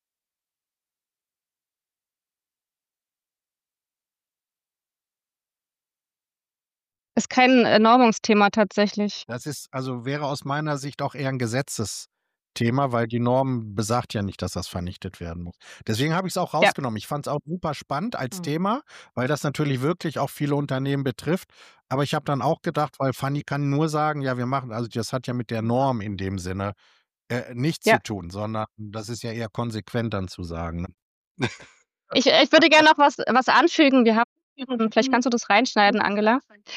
Ist kein, äh, Normungsthema tatsächlich. Das ist also wäre aus meiner Sicht auch eher 'n Gesetzes Thema, weil die Norm besagt ja nicht, dass das vernichtet werden muss. Deswegen habe ich es auch Ja. rausgenommen. Ich fand es auch super spannend als Mhm. Thema, weil das natürlich wirklich auch viele Unternehmen betrifft. Aber ich habe dann auch gedacht, weil Fanny kann nur sagen, ja, wir machen, also das hat ja mit der Norm in dem Sinne äh, nichts Ja. zu tun, sondern das ist ja eher konsequent dann zu sagen. Ne? Ich, ich würde gerne noch was, was anfügen. Wir haben, vielleicht kannst du das reinschneiden, Angela.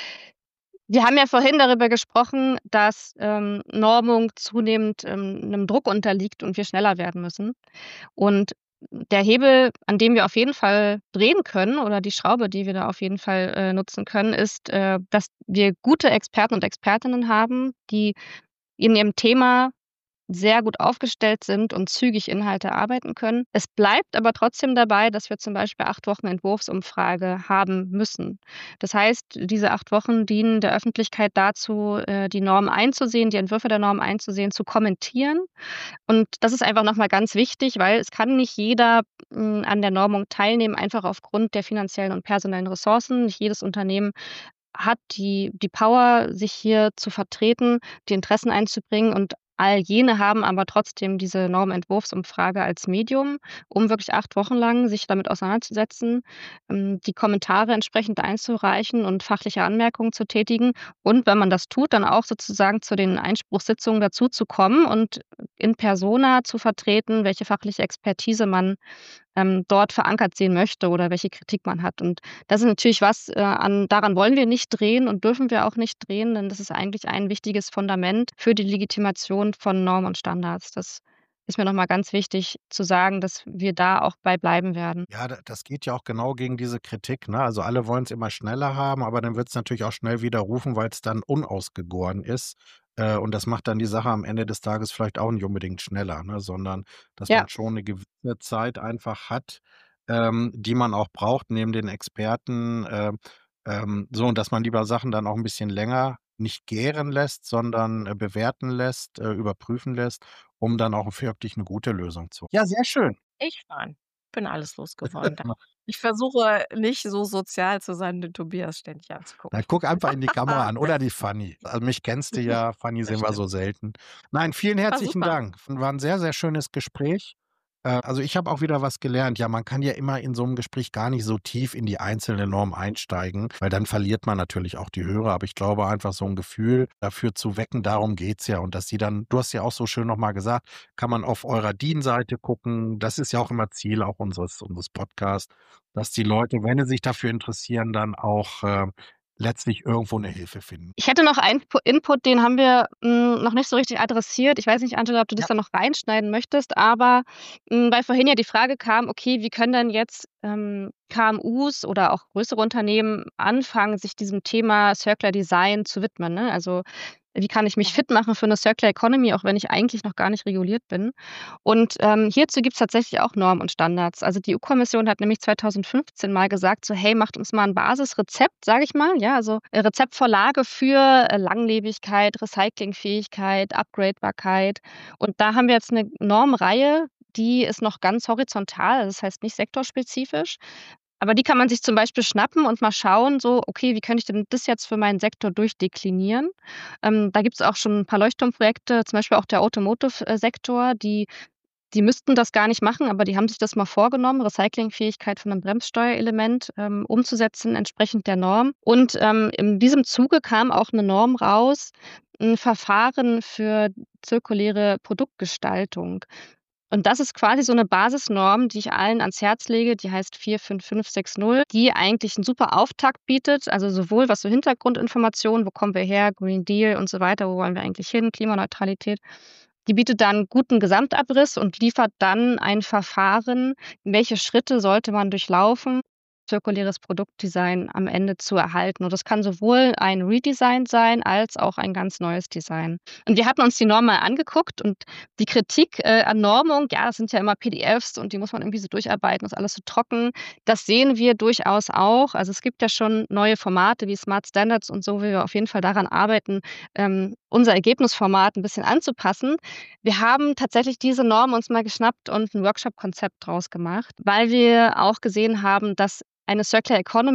Wir haben ja vorhin darüber gesprochen, dass ähm, Normung zunehmend ähm, einem Druck unterliegt und wir schneller werden müssen. Und der Hebel, an dem wir auf jeden Fall drehen können, oder die Schraube, die wir da auf jeden Fall äh, nutzen können, ist, äh, dass wir gute Experten und Expertinnen haben, die in ihrem Thema sehr gut aufgestellt sind und zügig Inhalte erarbeiten können. Es bleibt aber trotzdem dabei, dass wir zum Beispiel acht Wochen Entwurfsumfrage haben müssen. Das heißt, diese acht Wochen dienen der Öffentlichkeit dazu, äh, die Norm einzusehen, die Entwürfe der Norm einzusehen, zu kommentieren. Und das ist einfach noch mal ganz wichtig, weil es kann nicht jeder, hm, an der Normung teilnehmen, einfach aufgrund der finanziellen und personellen Ressourcen. Nicht jedes Unternehmen hat die die Power, sich hier zu vertreten, die Interessen einzubringen, und all jene haben aber trotzdem diese Normentwurfsumfrage als Medium, um wirklich acht Wochen lang sich damit auseinanderzusetzen, ähm, die Kommentare entsprechend einzureichen und fachliche Anmerkungen zu tätigen und, wenn man das tut, dann auch sozusagen zu den Einspruchssitzungen dazuzukommen und in persona zu vertreten, welche fachliche Expertise man ähm, dort verankert sehen möchte oder welche Kritik man hat. Und das ist natürlich was, äh, an daran wollen wir nicht drehen und dürfen wir auch nicht drehen, denn das ist eigentlich ein wichtiges Fundament für die Legitimation von Normen und Standards. Das ist mir noch mal ganz wichtig zu sagen, dass wir da auch bei bleiben werden. Ja, da das geht ja auch genau gegen diese Kritik, ne? Also, alle wollen es immer schneller haben, aber dann wird es natürlich auch schnell widerrufen, weil es dann unausgegoren ist. Äh, und das macht dann die Sache am Ende des Tages vielleicht auch nicht unbedingt schneller, ne, sondern dass Ja. man schon eine gewisse Zeit einfach hat, ähm, die man auch braucht neben den Experten, ähm, ähm, so, und dass man lieber Sachen dann auch ein bisschen länger nicht gären lässt, sondern, äh, bewerten lässt, äh, überprüfen lässt, um dann auch wirklich eine gute Lösung zu, ja, sehr schön. Ich schon. Bin alles losgeworden. Ich versuche nicht so sozial zu sein, den Tobias ständig Dann anzugucken. guck einfach in die Kamera an oder die Fanny. Also, mich kennst du ja, Fanny Das sehen wir so stimmt. selten. Nein, vielen War herzlichen super. Dank. War 'n sehr, sehr schönes Gespräch. Äh, also, ich habe auch wieder was gelernt. Ja, man kann ja immer in so 'nem Gespräch gar nicht so tief in die einzelne Norm einsteigen, weil dann verliert man natürlich auch die Hörer. Aber ich glaube einfach, so 'n Gefühl dafür zu wecken, darum geht's ja. Und dass sie dann, du hast ja auch so schön noch mal gesagt, kann man auf eurer D I N-Seite gucken. Das ist ja auch immer Ziel auch unseres unseres Podcasts, dass die Leute, wenn sie sich dafür interessieren, dann auch, äh, letztlich irgendwo 'ne Hilfe finden. Ich hätte noch einen Pu Input, den haben wir, hm, noch nicht so richtig adressiert. Ich weiß nicht, Angela, ob du das Ja. dann noch reinschneiden möchtest, aber, hm, weil vorhin ja die Frage kam: „Okay, wie können denn jetzt, ähm, K M Us oder auch größere Unternehmen anfangen, sich diesem Thema Circular Design zu widmen“, ne? Also, wie kann ich mich fit machen für 'ne Circular Economy, auch wenn ich eigentlich noch gar nicht reguliert bin? Und, ähm, hierzu gibt's tatsächlich auch Normen und Standards. Also, die E U-Kommission hat nämlich zweitausendfünfzehn mal gesagt, so: „Hey, macht uns mal 'n Basisrezept“, sage ich mal, ja, also, äh, Rezeptvorlage für, äh, Langlebigkeit, Recyclingfähigkeit, Upgradebarkeit. Und da haben wir jetzt 'ne Normreihe, die ist noch ganz horizontal, also das heißt nicht sektorspezifisch. Aber die kann man sich zum Beispiel schnappen und mal schauen, so: „Okay, wie könnte ich denn das jetzt für meinen Sektor durchdeklinieren?“ Ähm, da gibt's auch schon 'n paar Leuchtturmprojekte, zum Beispiel auch der Automotive äh, Sektor, die die müssten das gar nicht machen, aber die haben sich das mal vorgenommen, Recyclingfähigkeit von 'nem Bremssteuerelement, ähm, umzusetzen entsprechend der Norm. Und, ähm, in diesem Zuge kam auch 'ne Norm raus, 'n Verfahren für zirkuläre Produktgestaltung. Und das ist quasi so 'ne Basisnorm, die ich allen ans Herz lege, die heißt vier fünf fünf sechs null, die eigentlich 'n super Auftakt bietet, also sowohl was so Hintergrundinformationen, wo kommen wir her, Green Deal und so weiter, wo wollen wir eigentlich hin, Klimaneutralität. Die bietet da 'n guten Gesamtabriss und liefert dann ein Verfahren, welche Schritte sollte man durchlaufen, zirkuläres Produktdesign am Ende zu erhalten. Und das kann sowohl ein Redesign sein als auch ein ganz neues Design. Und wir hatten uns die Norm mal angeguckt und die Kritik, äh, an Normung, ja, das sind ja immer P D Fs und die muss man irgendwie so durcharbeiten, das ist alles so trocken. Das sehen wir durchaus auch. Also, es gibt ja schon neue Formate wie Smart Standards und so, wie wir auf jeden Fall daran arbeiten, ähm, unser Ergebnisformat 'n bisschen anzupassen. Wir haben tatsächlich diese Norm uns mal geschnappt und 'n Workshop-Konzept draus gemacht, weil wir auch gesehen haben, dass eine Circular Economy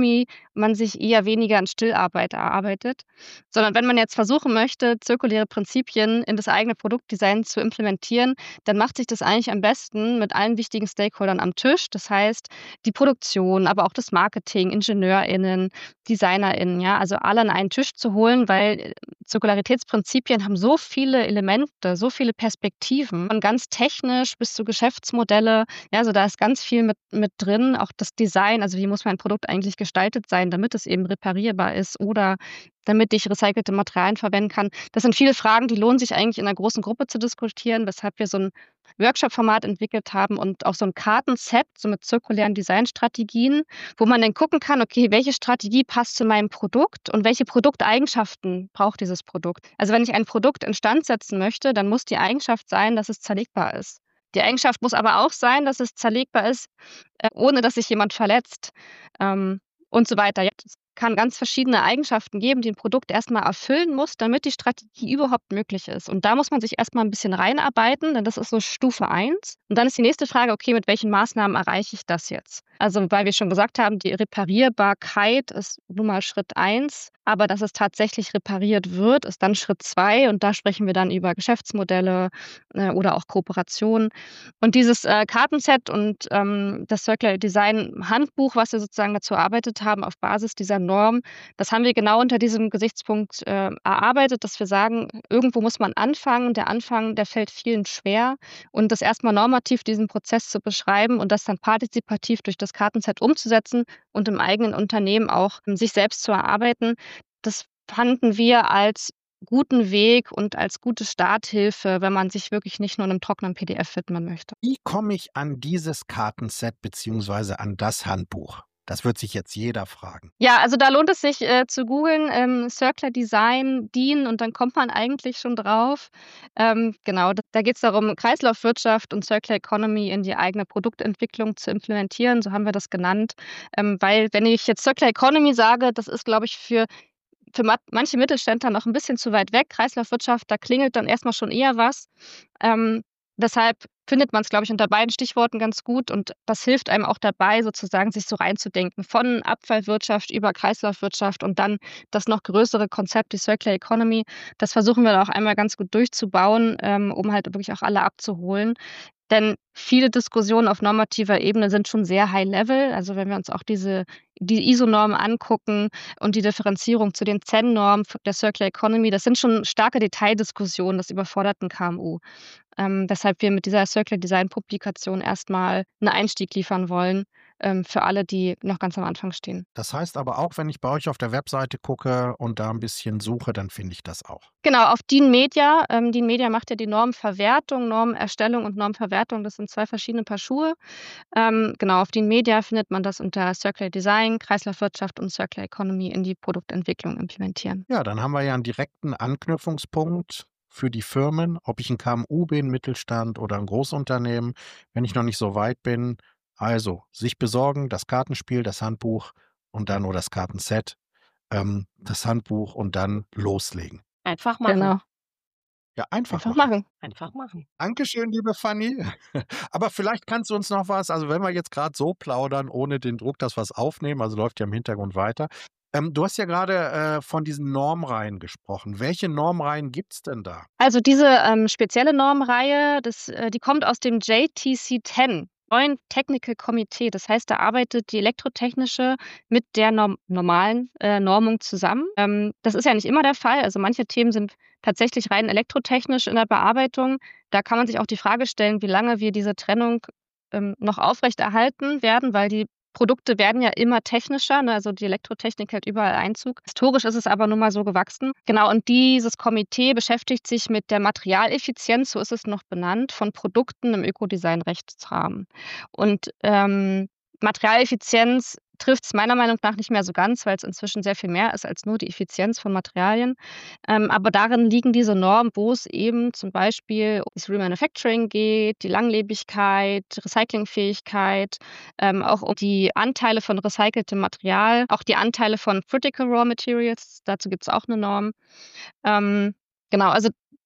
man sich eher weniger in Stillarbeit erarbeitet. Sondern wenn man jetzt versuchen möchte, zirkuläre Prinzipien in das eigene Produktdesign zu implementieren, dann macht sich das eigentlich am besten mit allen wichtigen Stakeholdern am Tisch. Das heißt, die Produktion, aber auch das Marketing, IngenieurInnen, DesignerInnen, ja, also alle an einen Tisch zu holen, weil äh, Zirkularitätsprinzipien haben so viele Elemente, so viele Perspektiven, von ganz technisch bis zu Geschäftsmodelle. Ja, also da ist ganz viel mit, mit drin, auch das Design, also wie muss mein Produkt eigentlich gestaltet sein, damit es eben reparierbar ist oder damit ich recycelte Materialien verwenden kann. Das sind viele Fragen, die lohnen sich eigentlich in einer großen Gruppe zu diskutieren, weshalb wir so ein Workshop-Format entwickelt haben und auch so ein Kartenset, so mit zirkulären Designstrategien, wo man dann gucken kann, okay, welche Strategie passt zu meinem Produkt und welche Produkteigenschaften braucht dieses Produkt. Also wenn ich ein Produkt instand setzen möchte, dann muss die Eigenschaft sein, dass es zerlegbar ist. Die Eigenschaft muss aber auch sein, dass es zerlegbar ist, äh, ohne dass sich jemand verletzt, ähm, und so weiter. Ja, es kann ganz verschiedene Eigenschaften geben, die ein Produkt erst mal erfüllen muss, damit die Strategie überhaupt möglich ist. Und da muss man sich erst mal 'n bisschen reinarbeiten, denn das ist so Stufe eins. Und dann ist die nächste Frage: „Okay, mit welchen Maßnahmen erreiche ich das jetzt?“ Also, weil wir schon gesagt haben, die Reparierbarkeit ist nun mal Schritt eins, aber dass es tatsächlich repariert wird, ist dann Schritt zwei und da sprechen wir dann über Geschäftsmodelle, äh, oder auch Kooperationen. Und dieses, äh, Kartenset und, ähm, das Circular Design Handbuch, was wir sozusagen dazu erarbeitet haben auf Basis dieser Norm, das haben wir genau unter diesem Gesichtspunkt, äh, erarbeitet, dass wir sagen, irgendwo muss man anfangen. Der Anfang, der fällt vielen schwer und das erst mal normativ diesen Prozess zu beschreiben und das dann partizipativ durch das Kartenset umzusetzen und im eigenen Unternehmen auch ähm, sich selbst zu erarbeiten, das fanden wir als guten Weg und als gute Starthilfe, wenn man sich wirklich nicht nur 'nem trockenen P D F widmen möchte. Wie komme ich an dieses Kartenset beziehungsweise an das Handbuch? Das wird sich jetzt jeder fragen. Ja, also da lohnt es sich, äh, zu googeln, ähm, Circular Design, DIN und dann kommt man eigentlich schon drauf. Ähm, genau, d da geht's darum, Kreislaufwirtschaft und Circular Economy in die eigene Produktentwicklung zu implementieren, so haben wir das genannt. Ähm, weil wenn ich jetzt Circular Economy sage, das ist, glaube ich, für für mat manche Mittelständler noch 'n bisschen zu weit weg. Kreislaufwirtschaft, da klingelt dann erst mal schon eher was. Ähm, deshalb findet man's, glaube ich, unter beiden Stichworten ganz gut und das hilft einem auch dabei, sozusagen sich so reinzudenken von Abfallwirtschaft über Kreislaufwirtschaft und dann das noch größere Konzept, die Circular Economy. Das versuchen wir da auch einmal ganz gut durchzubauen, ähm, um halt wirklich auch alle abzuholen. Denn viele Diskussionen auf normativer Ebene sind schon sehr high level. Also, wenn wir uns auch diese die I S O-Normen angucken und die Differenzierung zu den Z E N-Normen v der Circular Economy, das sind schon starke Detaildiskussionen, das überfordert 'n K M U. Ähm, weshalb wir mit dieser Circular Design Publikation erst mal 'n Einstieg liefern wollen, ähm, für alle, die noch ganz am Anfang stehen. Das heißt aber auch, wenn ich bei euch auf der Webseite gucke und da 'n bisschen suche, dann finde ich das auch? Genau, auf DIN Media. Ähm, DIN Media macht ja die Normenverwertung, Normenerstellung und Normverwertung. Das sind zwei verschiedene Paar Schuhe. Ähm, genau, auf DIN Media findet man das unter Circular Design, Kreislaufwirtschaft und Circular Economy in die Produktentwicklung implementieren. Ja, dann haben wir ja 'n direkten Anknüpfungspunkt für die Firmen, ob ich 'n K M U bin, Mittelstand oder 'n Großunternehmen, wenn ich noch nicht so weit bin. Also, sich besorgen, das Kartenspiel, das Handbuch und dann oder das Kartenset, ähm, das Handbuch und dann loslegen. Einfach machen. Genau. Ja, einfach Einfach machen. machen. Einfach machen. Dankeschön, liebe Fanny. Aber vielleicht kannst du uns noch was also, wenn wir jetzt grad so plaudern, ohne den Druck, dass wir's aufnehmen, also läuft ja im Hintergrund weiter. Ähm, du hast ja grade, äh, von diesen Normreihen gesprochen. Welche Normreihen gibt's denn da? Also diese, ähm, spezielle Normreihe, das äh, die kommt aus dem J T C zehn, Joint Technical Committee. Das heißt, da arbeitet die elektrotechnische mit der norm normalen, äh, Normung zusammen. Ähm, das ist ja nicht immer der Fall. Also, manche Themen sind tatsächlich rein elektrotechnisch in der Bearbeitung. Da kann man sich auch die Frage stellen, wie lange wir diese Trennung, ähm, noch aufrechterhalten werden, weil die Produkte werden ja immer technischer, ne? Also, die Elektrotechnik hält überall Einzug. Historisch ist es aber nun mal so gewachsen. Genau, und dieses Komitee beschäftigt sich mit der Materialeffizienz, so ist es noch benannt, von Produkten im Ökodesign-Rechtsrahmen. Und, ähm, Materialeffizienz trifft's meiner Meinung nach nicht mehr so ganz, weil's inzwischen sehr viel mehr ist als nur die Effizienz von Materialien. Ähm, aber darin liegen diese Normen, wo's eben zum Beispiel ums Remanufacturing geht, die Langlebigkeit, Recyclingfähigkeit, ähm, auch um die Anteile von recyceltem Material, auch die Anteile von Critical Raw Materials, dazu gibt's auch 'ne Norm. Ähm, genau, also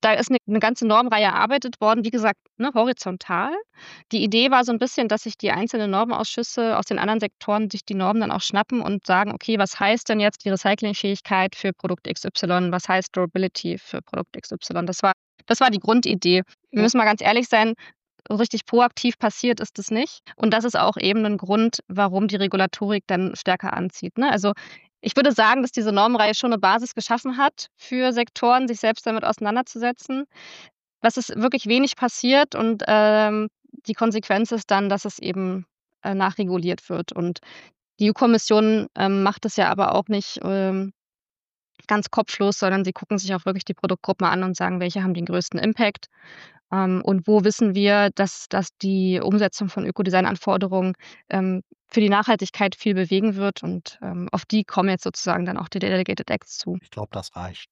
da ist 'ne 'ne ganze Normreihe erarbeitet worden, wie gesagt, ne, horizontal. Die Idee war so 'n bisschen, dass sich die einzelnen Normausschüsse aus den anderen Sektoren sich die Normen dann auch schnappen und sagen: „Okay, was heißt denn jetzt die Recyclingfähigkeit für Produkt X Y? Was heißt Durability für Produkt X Y?“ Das war das war die Grundidee. Wir Ja. müssen mal ganz ehrlich sein, so richtig proaktiv passiert ist es nicht. Und das ist auch eben 'n Grund, warum die Regulatorik dann stärker anzieht, ne? Also, ich würde sagen, dass diese Normenreihe schon 'ne Basis geschaffen hat für Sektoren, sich selbst damit auseinanderzusetzen. Was ist wirklich wenig passiert und, ähm, die Konsequenz ist dann, dass es eben, äh, nachreguliert wird. Und die E U-Kommission, ähm, macht das ja aber auch nicht, ähm, ganz kopflos, sondern sie gucken sich auch wirklich die Produktgruppen an und sagen: „Welche haben den größten Impact?“ Ähm, und wo wissen wir, dass dass die Umsetzung von Ökodesign-Anforderungen, ähm, für die Nachhaltigkeit viel bewegen wird und, ähm, auf die kommen jetzt sozusagen dann auch die Delegated Acts zu. Ich glaube, das reicht.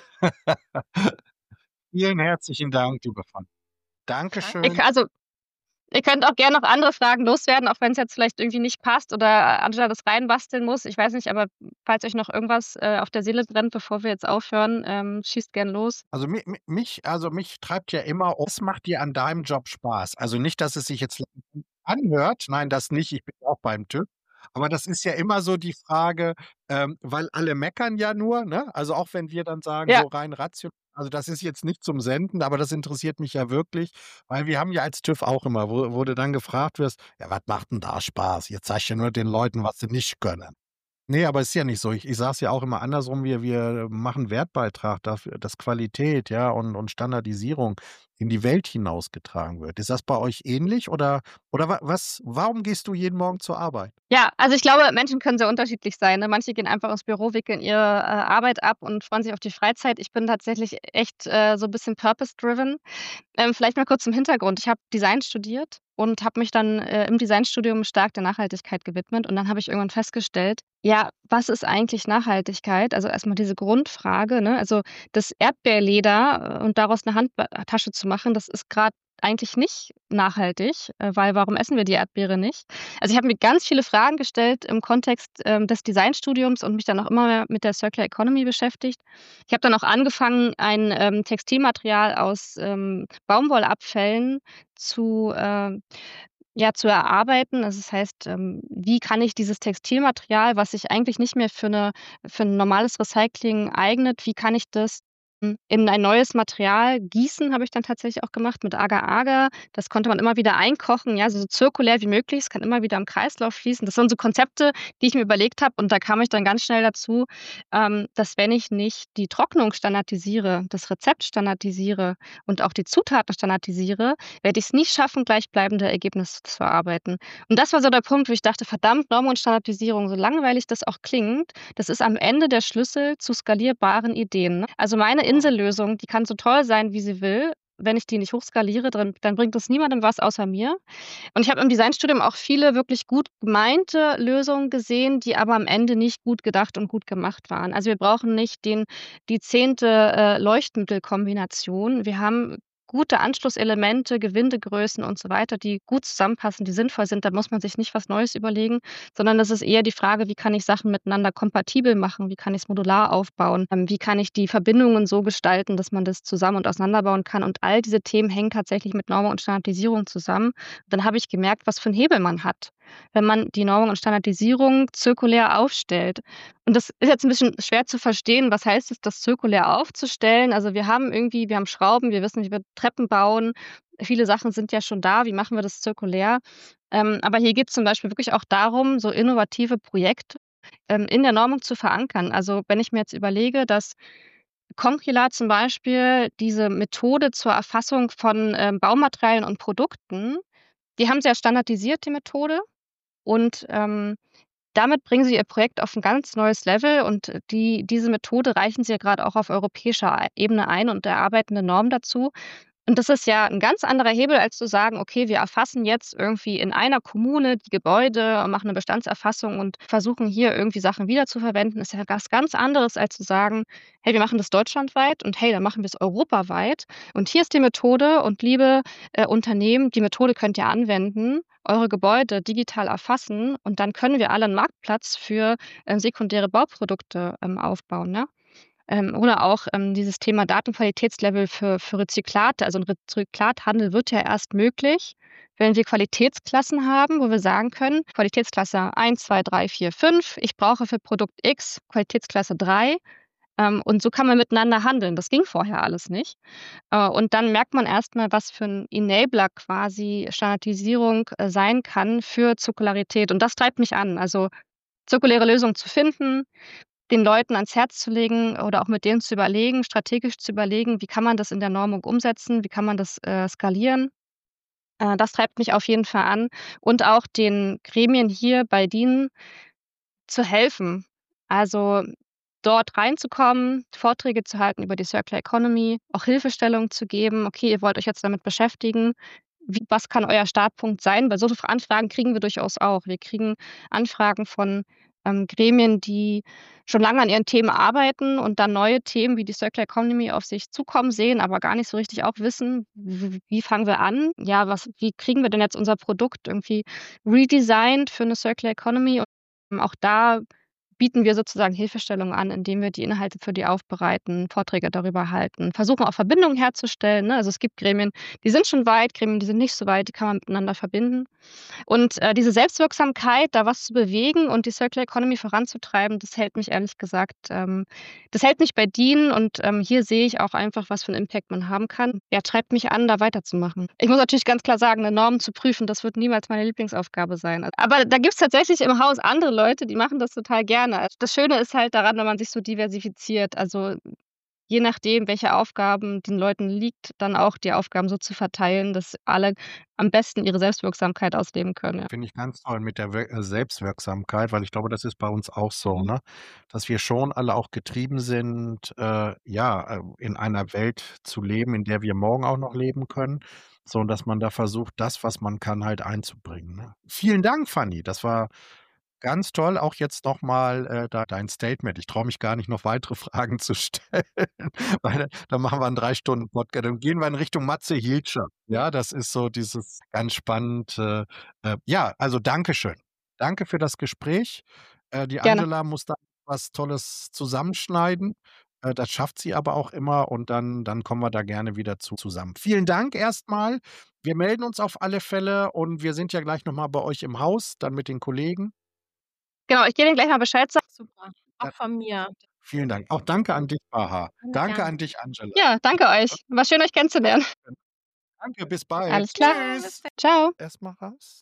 Vielen herzlichen Dank, liebe Von Ich Dankeschön. also, ihr könnt auch gern noch andere Fragen loswerden, auch wenn's jetzt vielleicht irgendwie nicht passt oder Angela das reinbasteln muss. Ich weiß nicht, aber falls euch noch irgendwas, äh, auf der Seele brennt, bevor wir jetzt aufhören, ähm, schießt gern los. Also, mi mi mich also, mich treibt ja immer was macht dir an deinem Job Spaß? Also, nicht, dass es sich jetzt anhört, nein, das nicht, ich bin auch beim TÜV. Aber das ist ja immer so die Frage, ähm, weil alle meckern ja nur, ne? Also, auch wenn wir dann sagen, Ja. so rein ratio also, das ist jetzt nicht zum Senden, aber das interessiert mich ja wirklich, weil wir haben ja als TÜV auch immer, wo wo du dann gefragt wirst: „Ja, was macht 'n da Spaß? Ihr zeigt ja nur den Leuten, was sie nicht können.“ Ne, aber ist ja nicht so. Ich ich sage es ja auch immer andersrum, wir wir machen Wertbeitrag dafür, dass Qualität, ja, und und Standardisierung in die Welt hinausgetragen wird. Ist das bei euch ähnlich oder oder wa was warum gehst du jeden Morgen zur Arbeit? Ja, also, ich glaube, Menschen können sehr unterschiedlich sein, ne? Manche gehen einfach ins Büro, wickeln ihre, äh, Arbeit ab und freuen sich auf die Freizeit. Ich bin tatsächlich echt, äh, so 'n bisschen purpose driven. Ähm, vielleicht mal kurz zum Hintergrund. Ich habe Design studiert und habe mich dann, äh, im Designstudium stark der Nachhaltigkeit gewidmet. Und dann habe ich irgendwann festgestellt: „Ja, was ist eigentlich Nachhaltigkeit?“ Also, erst mal diese Grundfrage, ne? Also, das Erdbeerleder, äh, und daraus 'ne Handba Tasche zu machen, das ist grad eigentlich nicht nachhaltig, äh, weil warum essen wir die Erdbeere nicht? Also, ich habe mir ganz viele Fragen gestellt im Kontext, ähm, des Designstudiums und mich dann auch immer mehr mit der Circular Economy beschäftigt. Ich habe dann auch angefangen, ein, ähm, Textilmaterial aus, ähm, Baumwollabfällen zu, ähm ja, zu erarbeiten. Also, das heißt, ähm, wie kann ich dieses Textilmaterial, was sich eigentlich nicht mehr für 'ne für 'n normales Recycling eignet, wie kann ich das, hm, in ein neues Material gießen, habe ich dann tatsächlich auch gemacht mit Agar-Agar. Das konnte man immer wieder einkochen, ja, so zirkulär wie möglich. Es kann immer wieder im Kreislauf fließen. Das waren so Konzepte, die ich mir überlegt habe und da kam ich dann ganz schnell dazu, ähm, dass wenn ich nicht die Trocknung standardisiere, das Rezept standardisiere und auch die Zutaten standardisiere, werde ich's nie schaffen, gleichbleibende Ergebnisse zu erarbeiten. Und das war so der Punkt, wo ich dachte: „Verdammt, Normen und Standardisierung, so langweilig das auch klingt, das ist am Ende der Schlüssel zu skalierbaren Ideen“, ne? Also, meine Insellösung, die kann so toll sein, wie sie will. Wenn ich die nicht hochskaliere, drin dann bringt das niemandem was außer mir. Und ich habe im Designstudium auch viele wirklich gut gemeinte Lösungen gesehen, die aber am Ende nicht gut gedacht und gut gemacht waren. Also, wir brauchen nicht den die zehnte, äh, Leuchtmittelkombination. Wir haben gute Anschlusselemente, Gewindegrößen und so weiter, die gut zusammenpassen, die sinnvoll sind. Da muss man sich nicht was Neues überlegen, sondern das ist eher die Frage: „Wie kann ich Sachen miteinander kompatibel machen? Wie kann ich's modular aufbauen? Ähm, wie kann ich die Verbindungen so gestalten, dass man das zusammen und auseinanderbauen kann?“ Und all diese Themen hängen tatsächlich mit Normung und Standardisierung zusammen. Dann habe ich gemerkt, was für 'n Hebel man hat, wenn man die Normung und Standardisierung zirkulär aufstellt. Und das ist jetzt 'n bisschen schwer zu verstehen. Was heißt es, das zirkulär aufzustellen? Also, wir haben irgendwie wir haben Schrauben, wir wissen, wie wir Treppen bauen. Viele Sachen sind ja schon da. Wie machen wir das zirkulär? Ähm, aber hier geht's zum Beispiel wirklich auch darum, so innovative Projekte, ähm, in der Normung zu verankern. Also, wenn ich mir jetzt überlege, dass Conchyla zum Beispiel diese Methode zur Erfassung von, ähm, Baumaterialien und Produkten, die haben sie ja standardisiert, die Methode. Und, ähm, damit bringen sie ihr Projekt auf 'n ganz neues Level und die diese Methode reichen sie ja grad auch auf europäischer ei Ebene ein und erarbeiten 'ne Norm dazu. Und das ist ja 'n ganz anderer Hebel, als zu sagen: „Okay, wir erfassen jetzt irgendwie in einer Kommune die Gebäude und machen 'ne Bestandserfassung und versuchen hier irgendwie Sachen wiederzuverwenden.“ Ist ja was ganz anderes, als zu sagen: „Hey, wir machen das deutschlandweit und hey, dann machen wir's europaweit. Und hier ist die Methode und liebe, äh, Unternehmen, die Methode könnt ihr anwenden, eure Gebäude digital erfassen und dann können wir alle 'n Marktplatz für, äh, sekundäre Bauprodukte, ähm, aufbauen“, ne? Ähm, oder auch, ähm, dieses Thema Datenqualitätslevel für für Rezyklate. Also 'n Rezyklathandel wird ja erst möglich, wenn wir Qualitätsklassen haben, wo wir sagen können: „Qualitätsklasse eins, zwei, drei, vier, fünf. Ich brauche für Produkt X Qualitätsklasse drei.“ Ähm, und so kann man miteinander handeln. Das ging vorher alles nicht. Äh, und dann merkt man erst mal, was für 'n Enabler quasi Standardisierung, äh, sein kann für Zirkularität. Und das treibt mich an. Also, zirkuläre Lösungen zu finden, den Leuten ans Herz zu legen oder auch mit denen zu überlegen strategisch zu überlegen: „Wie kann man das in der Normung umsetzen? Wie kann man das, äh, skalieren?“ Äh, das treibt mich auf jeden Fall an. Und auch den Gremien hier bei DIN zu helfen. Also, dort reinzukommen, Vorträge zu halten über die Circular Economy, auch Hilfestellung zu geben: „Okay, ihr wollt euch jetzt damit beschäftigen. Wie was kann euer Startpunkt sein?“ Weil so F Anfragen kriegen wir durchaus auch. Wir kriegen Anfragen von, ähm, Gremien, die schon lange an ihren Themen arbeiten und dann neue Themen wie die Circular Economy auf sich zukommen sehen, aber gar nicht so richtig auch wissen: „W w wie fangen wir an? Ja, was wie kriegen wir denn jetzt unser Produkt irgendwie redesigned für 'ne Circular Economy?“ Und auch da bieten wir sozusagen Hilfestellung an, indem wir die Inhalte für die aufbereiten, Vorträge darüber halten, versuchen auch Verbindungen herzustellen, ne? Also, es gibt Gremien, die sind schon weit, Gremien, die sind nicht so weit, die kann man miteinander verbinden. Und, äh, diese Selbstwirksamkeit, da was zu bewegen und die Circular Economy voranzutreiben, das hält mich ehrlich gesagt ähm, das hält mich bei DIN und, ähm, hier sehe ich auch einfach, was für 'n Impact man haben kann. Ja, treibt mich an, da weiterzumachen. Ich muss natürlich ganz klar sagen, 'ne Norm zu prüfen, das wird niemals meine Lieblingsaufgabe sein. Aber da gibt's tatsächlich im Haus andere Leute, die machen das total gerne. Das Schöne ist halt daran, wenn man sich so diversifiziert, also, je nachdem, welche Aufgaben den Leuten liegt, dann auch die Aufgaben so zu verteilen, dass alle am besten ihre Selbstwirksamkeit ausleben können, ja. Finde ich ganz toll mit der Wir äh, Selbstwirksamkeit, weil ich glaube, das ist bei uns auch so, Mhm. ne? Dass wir schon alle auch getrieben sind, äh, ja, äh, in einer Welt zu leben, in der wir morgen auch noch leben können, so und dass man da versucht, das, was man kann, halt einzubringen, ne? Vielen Dank, Fanny. Das war ganz toll, auch jetzt noch mal, äh, da dein Statement. Ich traue mich gar nicht, noch weitere Fragen zu stellen, weil dann machen wir 'n drei Stunden Podca dann gehen wir in Richtung Matze Hilscher. Ja, das ist so dieses ganz spannend, äh, äh ja, also, Dankeschön. Danke für das Gespräch. Äh, die Gerne. Angela muss da was Tolles zusammenschneiden. Äh, das schafft sie aber auch immer und dann dann kommen wir da gerne wieder zu zusammen. Vielen Dank erst mal. Wir melden uns auf alle Fälle und wir sind ja gleich noch mal bei euch im Haus, dann mit den Kollegen. Genau, ich gehe denen gleich mal Bescheid sa Super, auch Ja. von mir. Vielen Dank. Auch danke an dich, Baha. Gerne, Danke gerne. an dich, Angela. Ja, danke euch. War schön, euch kennenzulernen. Danke, bis bald. Alles klar. Ja, bis Tschüss. dann. Tschau. Erst mal raus.